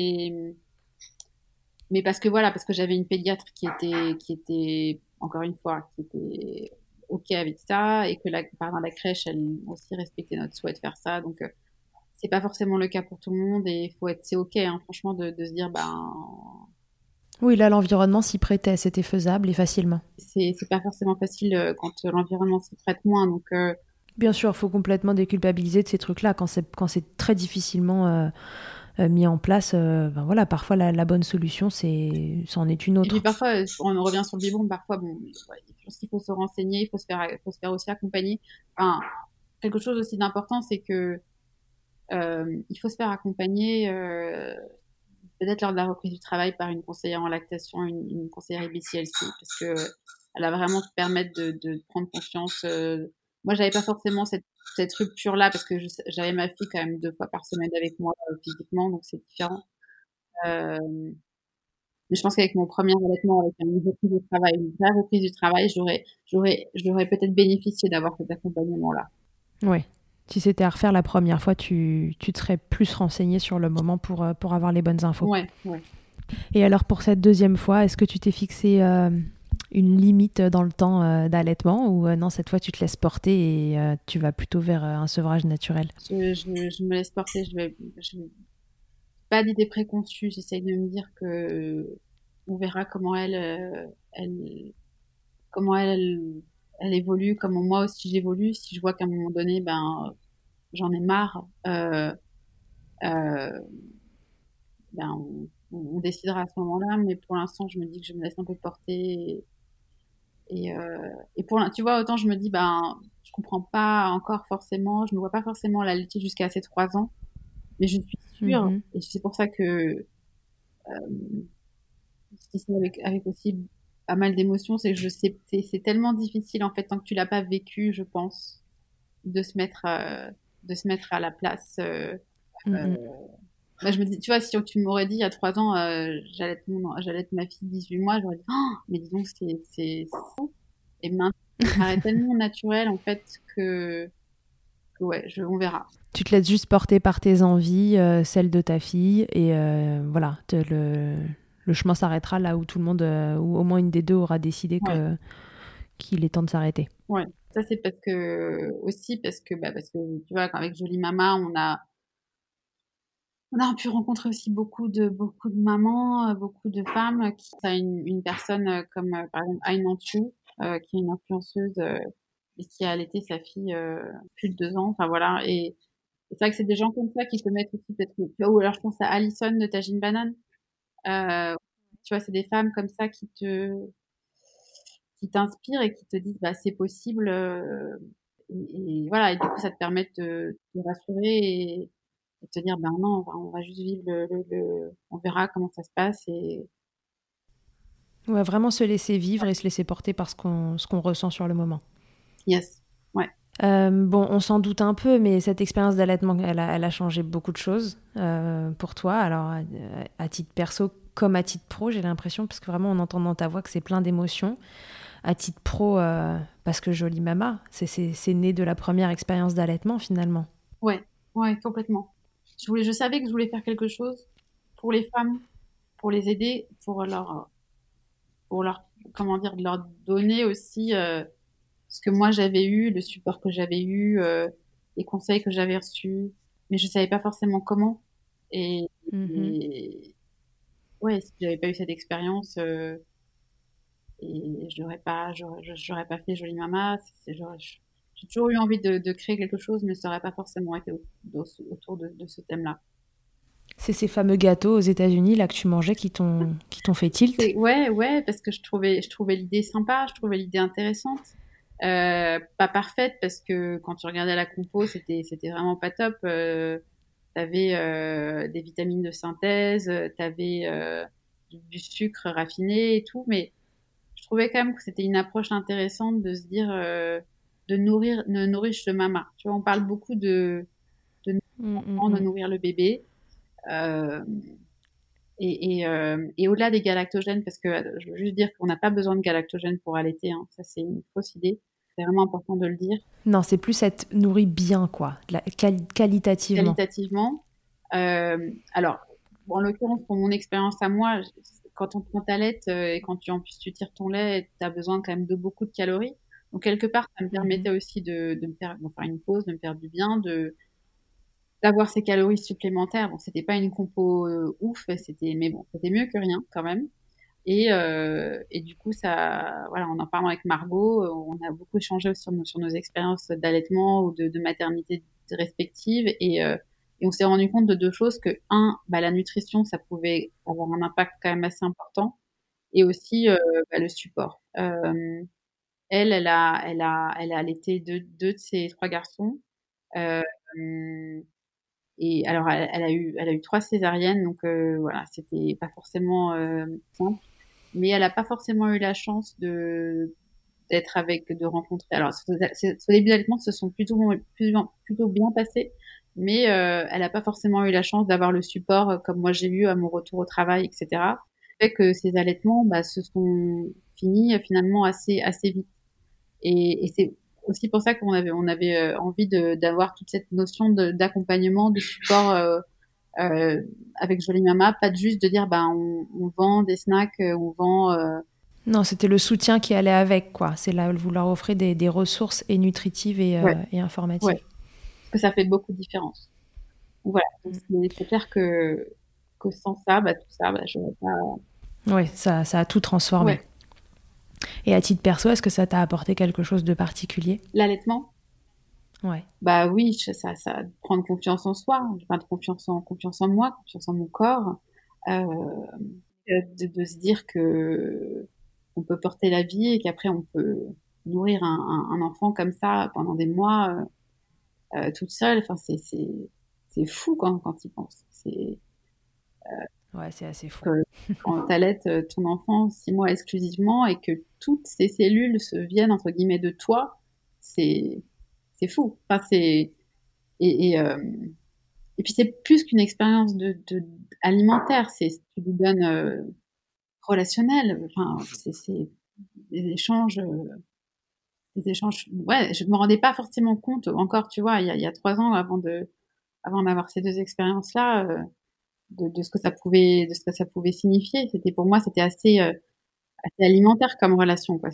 Mais parce que voilà, parce que j'avais une pédiatre qui était, encore une fois, qui était OK avec ça et que par la crèche, elle aussi respectait notre souhait de faire ça. Donc, c'est pas forcément le cas pour tout le monde et c'est OK, hein, franchement, de se dire, Oui, là, l'environnement s'y prêtait, c'était faisable et facilement. c'est pas forcément facile quand l'environnement s'y prête moins. Donc, Bien sûr, il faut complètement déculpabiliser de ces trucs-là. Quand c'est très difficilement mis en place, ben voilà, parfois la bonne solution, c'en est une et puis autre. parfois, on revient sur le biberon, parfois, bon, ouais, je pense qu'il faut se renseigner, faut se faire aussi accompagner. Enfin, quelque chose aussi d'important, c'est que il faut se faire accompagner peut-être lors de la reprise du travail par une conseillère en lactation, une conseillère IBCLC, parce que elle va vraiment te permettre de prendre confiance. Moi, j'avais pas forcément cette rupture-là parce que j'avais ma fille quand même 2 fois par semaine avec moi physiquement, donc c'est différent. Euh, mais je pense qu'avec mon premier allaitement, avec une reprise du travail, une vraie reprise du travail, j'aurais peut-être bénéficié d'avoir cet accompagnement-là. Ouais. Si c'était à refaire la première fois, tu te serais plus renseigné sur le moment pour avoir les bonnes infos. Ouais, ouais. Et alors pour cette deuxième fois, est-ce que tu t'es fixé une limite dans le temps d'allaitement ou non, cette fois tu te laisses porter et tu vas plutôt vers un sevrage naturel? Je me laisse porter, pas d'idée préconçue. J'essaye de me dire que on verra comment elle évolue, comment moi aussi j'évolue. Si je vois qu'à un moment donné, j'en ai marre, euh, on décidera à ce moment-là. Mais pour l'instant, je me dis que je me laisse un peu porter. Et tu vois, autant je me dis, je comprends pas encore forcément, je me vois pas forcément l'allaiter jusqu'à ses 3 ans, mais je suis sûre, Mhm. et c'est pour ça que je dis ça avec aussi pas mal d'émotions, c'est que je sais, c'est tellement difficile en fait tant que tu l'as pas vécu, je pense, de se mettre, de se mettre à la place. Euh, Mhm. je me dis, tu vois, si tu m'aurais dit il y a 3 ans, j'allaite ma fille 18 mois, j'aurais dit, oh, mais dis donc, c'est fou. Et maintenant, ça me paraît tellement naturel en fait que ouais, on verra. Tu te laisses juste porter par tes envies, celles de ta fille, et voilà, le chemin s'arrêtera là où tout le monde, ou au moins une des deux aura décidé Ouais, qu'il est temps de s'arrêter. ouais. Ça c'est parce que tu vois, avec Jolie Mama, on a pu rencontrer aussi beaucoup de mamans, beaucoup de femmes qui a une personne comme par exemple Aïn Nantou, qui est une influenceuse et qui a allaité sa fille plus de 2 ans. Enfin voilà. Et c'est vrai que c'est des gens comme ça qui te mettent aussi peut-être. Ou alors je pense à Alison de Tagine Banane. Tu vois, c'est des femmes comme ça qui t'inspirent et qui te disent bah c'est possible. Et voilà. Et du coup, ça te permet de te rassurer et de te dire ben non, on va juste vivre on verra comment ça se passe et Ouais, vraiment se laisser vivre et se laisser porter par ce qu'on ressent sur le moment. yes, ouais. Bon, on s'en doute un peu, mais cette expérience d'allaitement, elle a changé beaucoup de choses pour toi. Alors, à titre perso comme à titre pro, j'ai l'impression, parce que vraiment, on entend dans ta voix que c'est plein d'émotions. À titre pro, parce que Jolie Mama, c'est né de la première expérience d'allaitement, finalement. Ouais, ouais, complètement. Je savais que je voulais faire quelque chose pour les femmes, pour les aider, pour leur, comment dire, de leur donner aussi ce que moi j'avais eu, le support que j'avais eu, les conseils que j'avais reçus, mais je savais pas forcément comment. Et, et ouais, si j'avais pas eu cette expérience, et j'aurais pas fait Jolie Mama, j'ai toujours eu envie de créer quelque chose, mais ça aurait pas forcément été autour de ce thème-là. C'est ces fameux gâteaux aux États-Unis là que tu mangeais qui t'ont fait tilt. Ouais, parce que je trouvais l'idée sympa, je trouvais l'idée intéressante. Pas parfaite parce que quand tu regardais la compo, c'était vraiment pas top. T'avais des vitamines de synthèse, t'avais du sucre raffiné et tout, mais je trouvais quand même que c'était une approche intéressante de se dire de nourrir le mama. Tu vois, on parle beaucoup de nourrir le bébé. Euh, et au-delà des galactogènes, parce que je veux juste dire qu'on n'a pas besoin de galactogènes pour allaiter, hein, ça c'est une fausse idée. C'est vraiment important de le dire. Non, c'est plus être nourri bien, quoi, qualitativement. Qualitativement. Alors, en l'occurrence, pour mon expérience à moi, quand on prend ta lait et quand en plus tu tires ton lait, tu as besoin quand même de beaucoup de calories. Donc, quelque part, ça me permettait aussi de me faire une pause, de me faire du bien, d'avoir ces calories supplémentaires. Bon, c'était pas une compo ouf, mais bon, c'était mieux que rien quand même. Et du coup, ça, voilà, en parlant avec Margot, on a beaucoup échangé sur nos expériences d'allaitement ou de maternité respectives. Et on s'est rendu compte de deux choses, que la nutrition, ça pouvait avoir un impact quand même assez important, et aussi le support. Elle a allaité deux de ses trois garçons. Euh, et alors, elle a eu 3 césariennes, donc voilà, c'était pas forcément simple. Mais elle n'a pas forcément eu la chance de rencontrer. Alors, ce début d'allaitement se sont plutôt bien passés, mais elle n'a pas forcément eu la chance d'avoir le support comme moi j'ai eu à mon retour au travail, etc. Fait que ces allaitements se sont finis finalement assez vite. Et c'est aussi pour ça on avait envie d'avoir toute cette notion d'accompagnement, de support avec Jolie Mama, pas juste de dire on vend des snacks, on vend Non, c'était le soutien qui allait avec, quoi. C'est là, vous leur offrez des ressources et nutritives et informatives. Ouais. Que ça fait beaucoup de différence. Voilà. Donc, c'est clair que sans ça, tout ça, j'aurais pas. Oui, ça a tout transformé. Ouais. Et à titre perso, est-ce que ça t'a apporté quelque chose de particulier? L'allaitement? Ouais. Bah oui, ça prendre confiance en soi, confiance en moi, confiance en mon corps, de se dire que on peut porter la vie et qu'après on peut nourrir un enfant comme ça pendant des mois toute seule. Enfin, c'est fou quand tu y penses. Ouais, c'est assez fou. Quand t'allaites ton enfant 6 mois exclusivement et que toutes ces cellules se viennent entre guillemets de toi, c'est fou. Enfin, et puis c'est plus qu'une expérience alimentaire, tu lui donnes relationnel. Enfin, c'est des échanges. Ouais, je me rendais pas forcément compte encore, tu vois, il y a 3 ans avant d'avoir ces deux expériences-là, de ce que ça pouvait signifier. Pour moi, c'était assez alimentaire comme relation, quoi.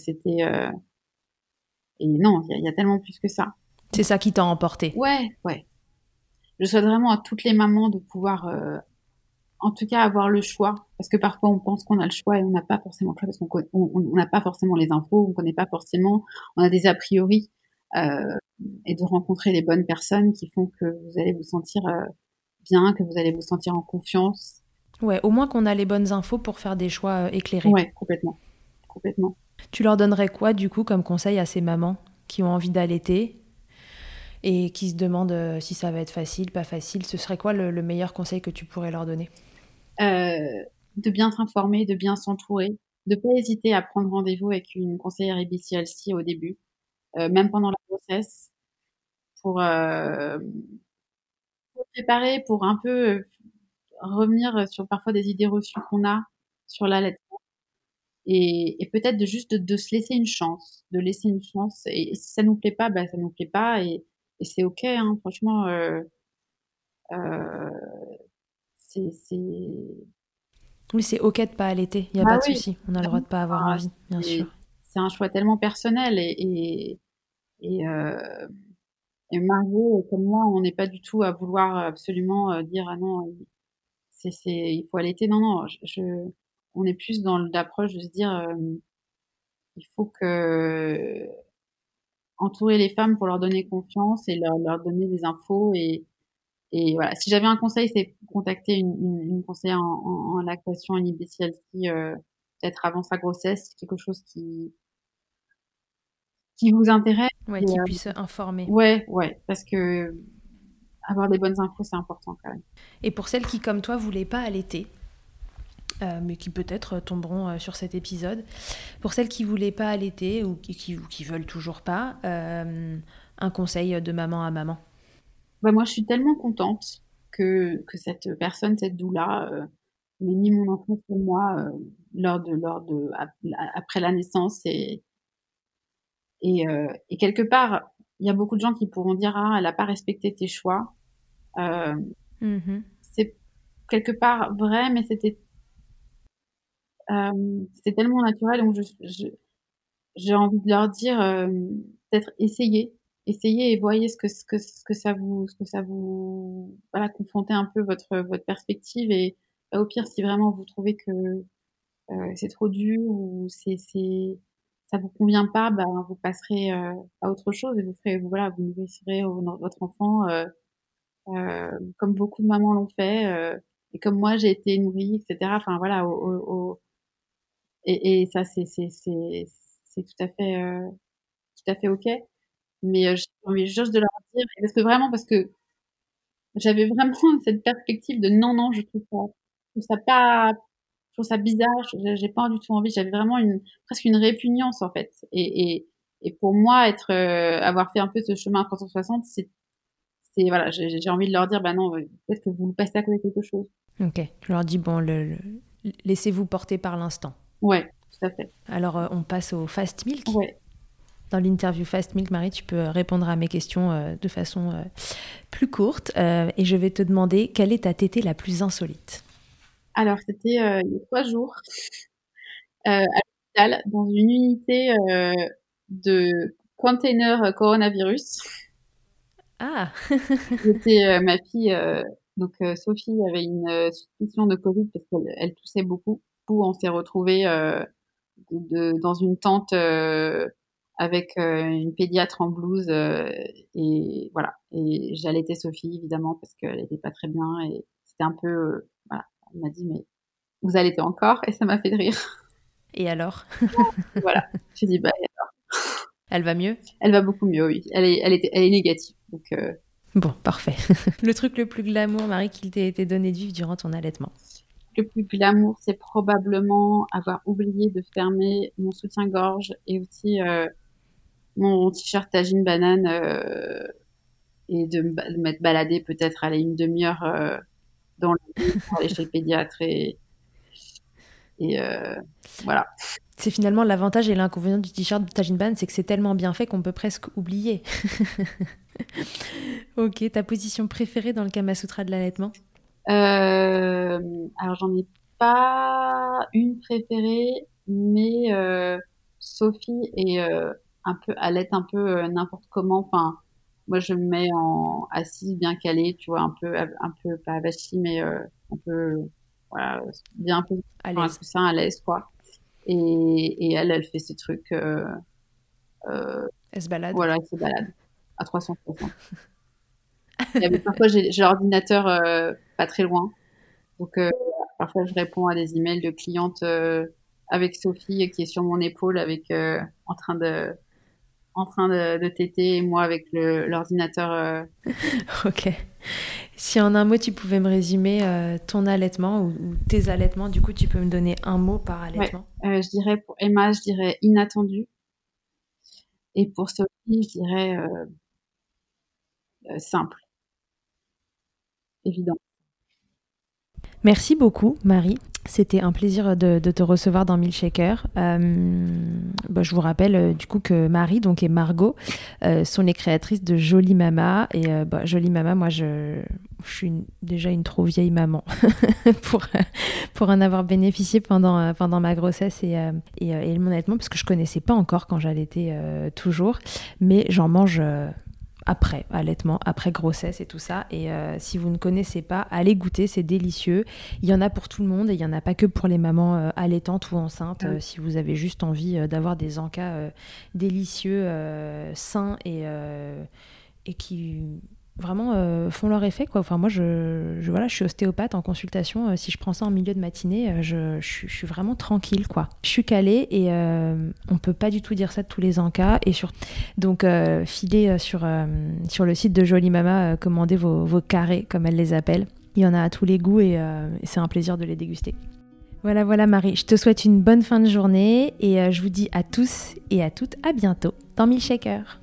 Et non, il y a tellement plus que ça. C'est ça qui t'a emporté. Ouais. Je souhaite vraiment à toutes les mamans de pouvoir, en tout cas, avoir le choix, parce que parfois on pense qu'on a le choix et on n'a pas forcément le choix parce qu'on n'a pas forcément les infos, on connaît pas forcément, on a des a priori. et de rencontrer les bonnes personnes qui font que vous allez vous sentir bien, que vous allez vous sentir en confiance. Ouais, au moins qu'on a les bonnes infos pour faire des choix éclairés. Ouais, complètement. Tu leur donnerais quoi, du coup, comme conseil à ces mamans qui ont envie d'allaiter et qui se demandent si ça va être facile, pas facile? Ce serait quoi le meilleur conseil que tu pourrais leur donner? De bien s'informer, de bien s'entourer, de pas hésiter à prendre rendez-vous avec une conseillère IBCLC au début, même pendant la grossesse, pour préparer, pour un peu revenir sur parfois des idées reçues qu'on a sur l'allaitement et peut-être de se laisser une chance, et si ça nous plaît pas, bah ça nous plaît pas et c'est ok, hein, franchement, c'est Oui, c'est ok de pas allaiter, il n'y a bah pas de oui, souci. On a le droit de pas avoir envie, bien c'est sûr. c'est un choix tellement personnel et, et Margot, comme moi, on n'est pas du tout à vouloir absolument dire ah non, il faut allaiter. Non, non, on est plus dans l'approche de se dire il faut que entourer les femmes pour leur donner confiance et leur donner des infos et voilà. Si j'avais un conseil, c'est contacter une conseillère en lactation, une IBCLC, peut-être avant sa grossesse, quelque chose qui vous intéresse. Ouais, qui puisse informer. Ouais, parce que avoir des bonnes infos, c'est important quand même. Et pour celles qui, comme toi, voulaient pas allaiter, mais qui peut-être tomberont sur cet épisode, pour celles qui voulaient pas allaiter ou qui veulent toujours pas, un conseil de maman à maman. Bah, moi, je suis tellement contente que cette personne, cette doula, m'ait mis mon enfant sur moi après la naissance et quelque part, il y a beaucoup de gens qui pourront dire ah elle a pas respecté tes choix. C'est quelque part vrai, mais c'était tellement naturel donc j'ai envie de leur dire peut-être essayez et voyez ce que ça vous voilà confrontez un peu votre perspective et bah, au pire si vraiment vous trouvez que c'est trop dur ou ça vous convient pas, bah, vous passerez à autre chose et vous nourrirez votre enfant comme beaucoup de mamans l'ont fait et comme moi j'ai été nourrie, etc. Enfin voilà, et ça c'est tout à fait ok. Mais j'ai envie juste de leur dire, parce que j'avais vraiment cette perspective de non, non, je trouve ça bizarre, j'ai pas du tout envie, j'avais vraiment presque une répugnance en fait. Et pour moi, avoir fait un peu ce chemin à 360, voilà, j'ai envie de leur dire, bah non, peut-être que vous passez à côté de quelque chose. Ok, je leur dis, bon, laissez-vous porter par l'instant. Ouais, tout à fait. Alors, on passe au Fast Milk. Ouais. Dans l'interview Fast Milk, Marie, tu peux répondre à mes questions de façon plus courte. Et je vais te demander, quelle est ta tétée la plus insolite? Alors, c'était il y a 3 jours, à l'hôpital, dans une unité de container coronavirus. Ah. Ma fille, donc Sophie avait une suspicion de Covid parce qu'elle toussait beaucoup. On s'est retrouvés dans une tente avec une pédiatre en blouse et voilà. Et j'allaitais Sophie évidemment parce qu'elle était pas très bien et c'était un peu voilà. Elle m'a dit mais vous allaitez encore et ça m'a fait de rire. Et alors? Voilà. J'ai dit bah elle va mieux? Elle va beaucoup mieux, oui. Elle est négative. Donc bon, parfait. Le truc le plus glamour, Marie, qu'il t'ait été donné de vivre durant ton allaitement? Le plus glamour, c'est probablement avoir oublié de fermer mon soutien-gorge et aussi mon t-shirt tagine banane et de m'être baladée peut-être aller une demi-heure dans le pour aller chez le pédiatre et voilà. C'est finalement l'avantage et l'inconvénient du t-shirt tagine banane, c'est que c'est tellement bien fait qu'on peut presque oublier. Ok, ta position préférée dans le Kama Sutra de l'allaitement? Alors j'en ai pas une préférée, mais Sophie est un peu allaite un peu n'importe comment. Enfin, moi je me mets en assise bien calée, tu vois, un peu pas avachie, mais un peu voilà, bien un peu À sur un l'aise. coussin à l'aise quoi. Et elle fait ses trucs Elle se balade. Voilà, elle se balade à 360. Et parfois, j'ai l'ordinateur pas très loin. Donc, parfois, je réponds à des emails de clientes avec Sophie qui est sur mon épaule en train de téter et moi avec l'ordinateur. Ok. Si en un mot, tu pouvais me résumer ton allaitement ou tes allaitements, du coup, tu peux me donner un mot par allaitement. Ouais. Je dirais pour Emma, je dirais inattendu. Et pour Sophie, je dirais simple, évident. Merci beaucoup, Marie. C'était un plaisir de te recevoir dans Milkshaker. Je vous rappelle du coup que Marie donc, et Margot sont les créatrices de Jolie Mama. Et Jolie Mama, moi je suis déjà une trop vieille maman pour en avoir bénéficié pendant ma grossesse et mon allaitement, parce que je connaissais pas encore quand j'allaitais toujours, mais j'en mange... après allaitement, après grossesse et tout ça. Et si vous ne connaissez pas, allez goûter, c'est délicieux. Il y en a pour tout le monde et il n'y en a pas que pour les mamans allaitantes ou enceintes. Si vous avez juste envie d'avoir des encas délicieux, sains et qui vraiment font leur effet, quoi. Enfin, moi, je suis ostéopathe en consultation. Si je prends ça en milieu de matinée, je suis vraiment tranquille, quoi. Je suis calée et on peut pas du tout dire ça de tous les encas. Donc, filez sur le site de Jolie Mama, commandez vos carrés, comme elle les appelle. Il y en a à tous les goûts et c'est un plaisir de les déguster. Voilà Marie, je te souhaite une bonne fin de journée et je vous dis à tous et à toutes à bientôt dans Milkshaker.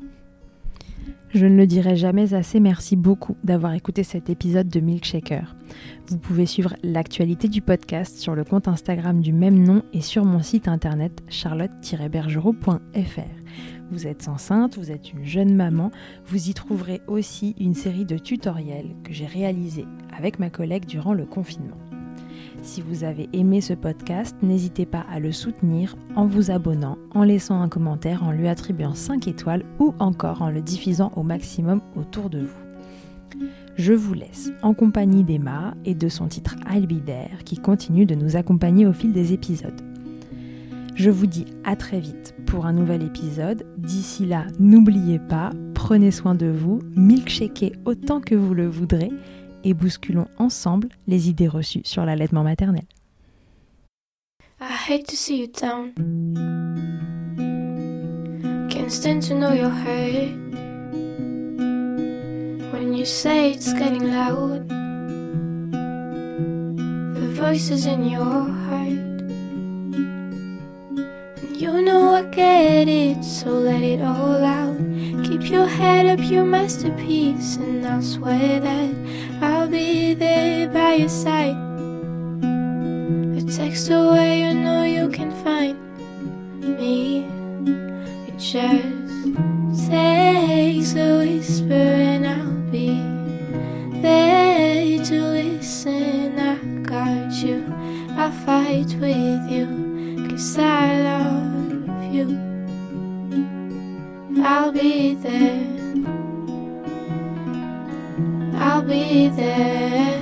Je ne le dirai jamais assez, merci beaucoup d'avoir écouté cet épisode de Milkshaker. Vous pouvez suivre l'actualité du podcast sur le compte Instagram du même nom et sur mon site internet charlotte-bergerot.fr. Vous êtes enceinte, vous êtes une jeune maman, vous y trouverez aussi une série de tutoriels que j'ai réalisés avec ma collègue durant le confinement. Si vous avez aimé ce podcast, n'hésitez pas à le soutenir en vous abonnant, en laissant un commentaire, en lui attribuant 5 étoiles ou encore en le diffusant au maximum autour de vous. Je vous laisse en compagnie d'Emma et de son titre I'll Be There qui continue de nous accompagner au fil des épisodes. Je vous dis à très vite pour un nouvel épisode. D'ici là, n'oubliez pas, prenez soin de vous, milkshakez autant que vous le voudrez et bousculons ensemble les idées reçues sur l'allaitement maternel. I hate to see you down. Can't stand to know you're hurt. When you say it's getting loud, the voices in your heart. And you know I get it, so let it all out. Keep your head up, your masterpiece, and I'll swear that I'll be there by your side. A text away, you know you can find me. It just takes a whisper and I'll be there to listen. I got you, I'll fight with you, 'cause I love you. I'll be there, I'll be there,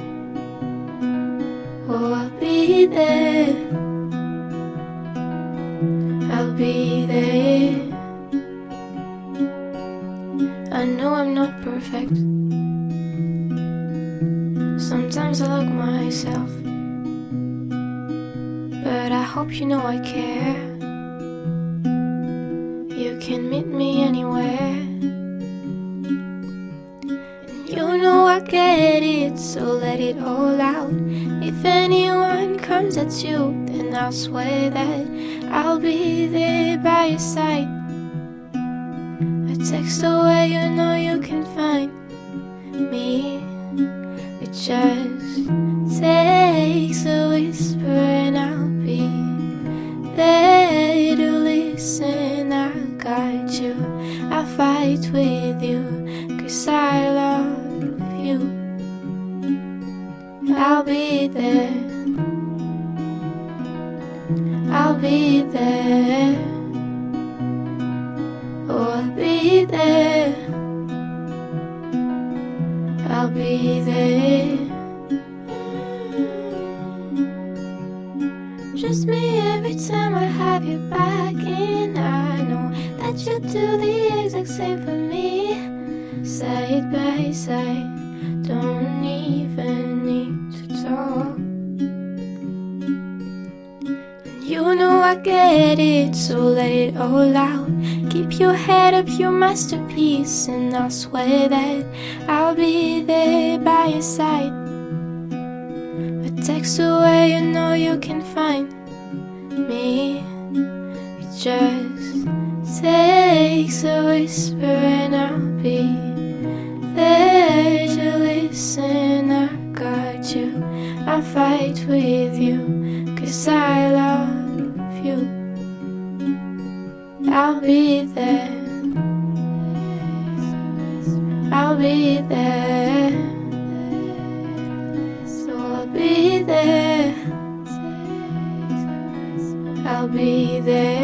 oh I'll be there, I'll be there. I know I'm not perfect, sometimes I look myself, but I hope you know I care. You can meet me anywhere. You know I get it, so let it all out. If anyone comes at you, then I'll swear that I'll be there by your side. A text away, you know you can find me. It just takes a whisper and I'll be there to listen. I got you, I'll fight with you, 'cause I love you. I'll be there, I'll be there, oh I'll be there, I'll be there. Just me every time I have you back, and I know that Would you do the exact same for me? Side by side, don't even need to talk. You know I get it, so let it all out. Keep your head up, your masterpiece, and I'll swear that I'll be there by your side. A text away, you know you can find me. It just takes a whisper and I'll be there to listen. I got you, I fight with you, 'cause I love you. I'll be there, I'll be there, so I'll be there, I'll be there.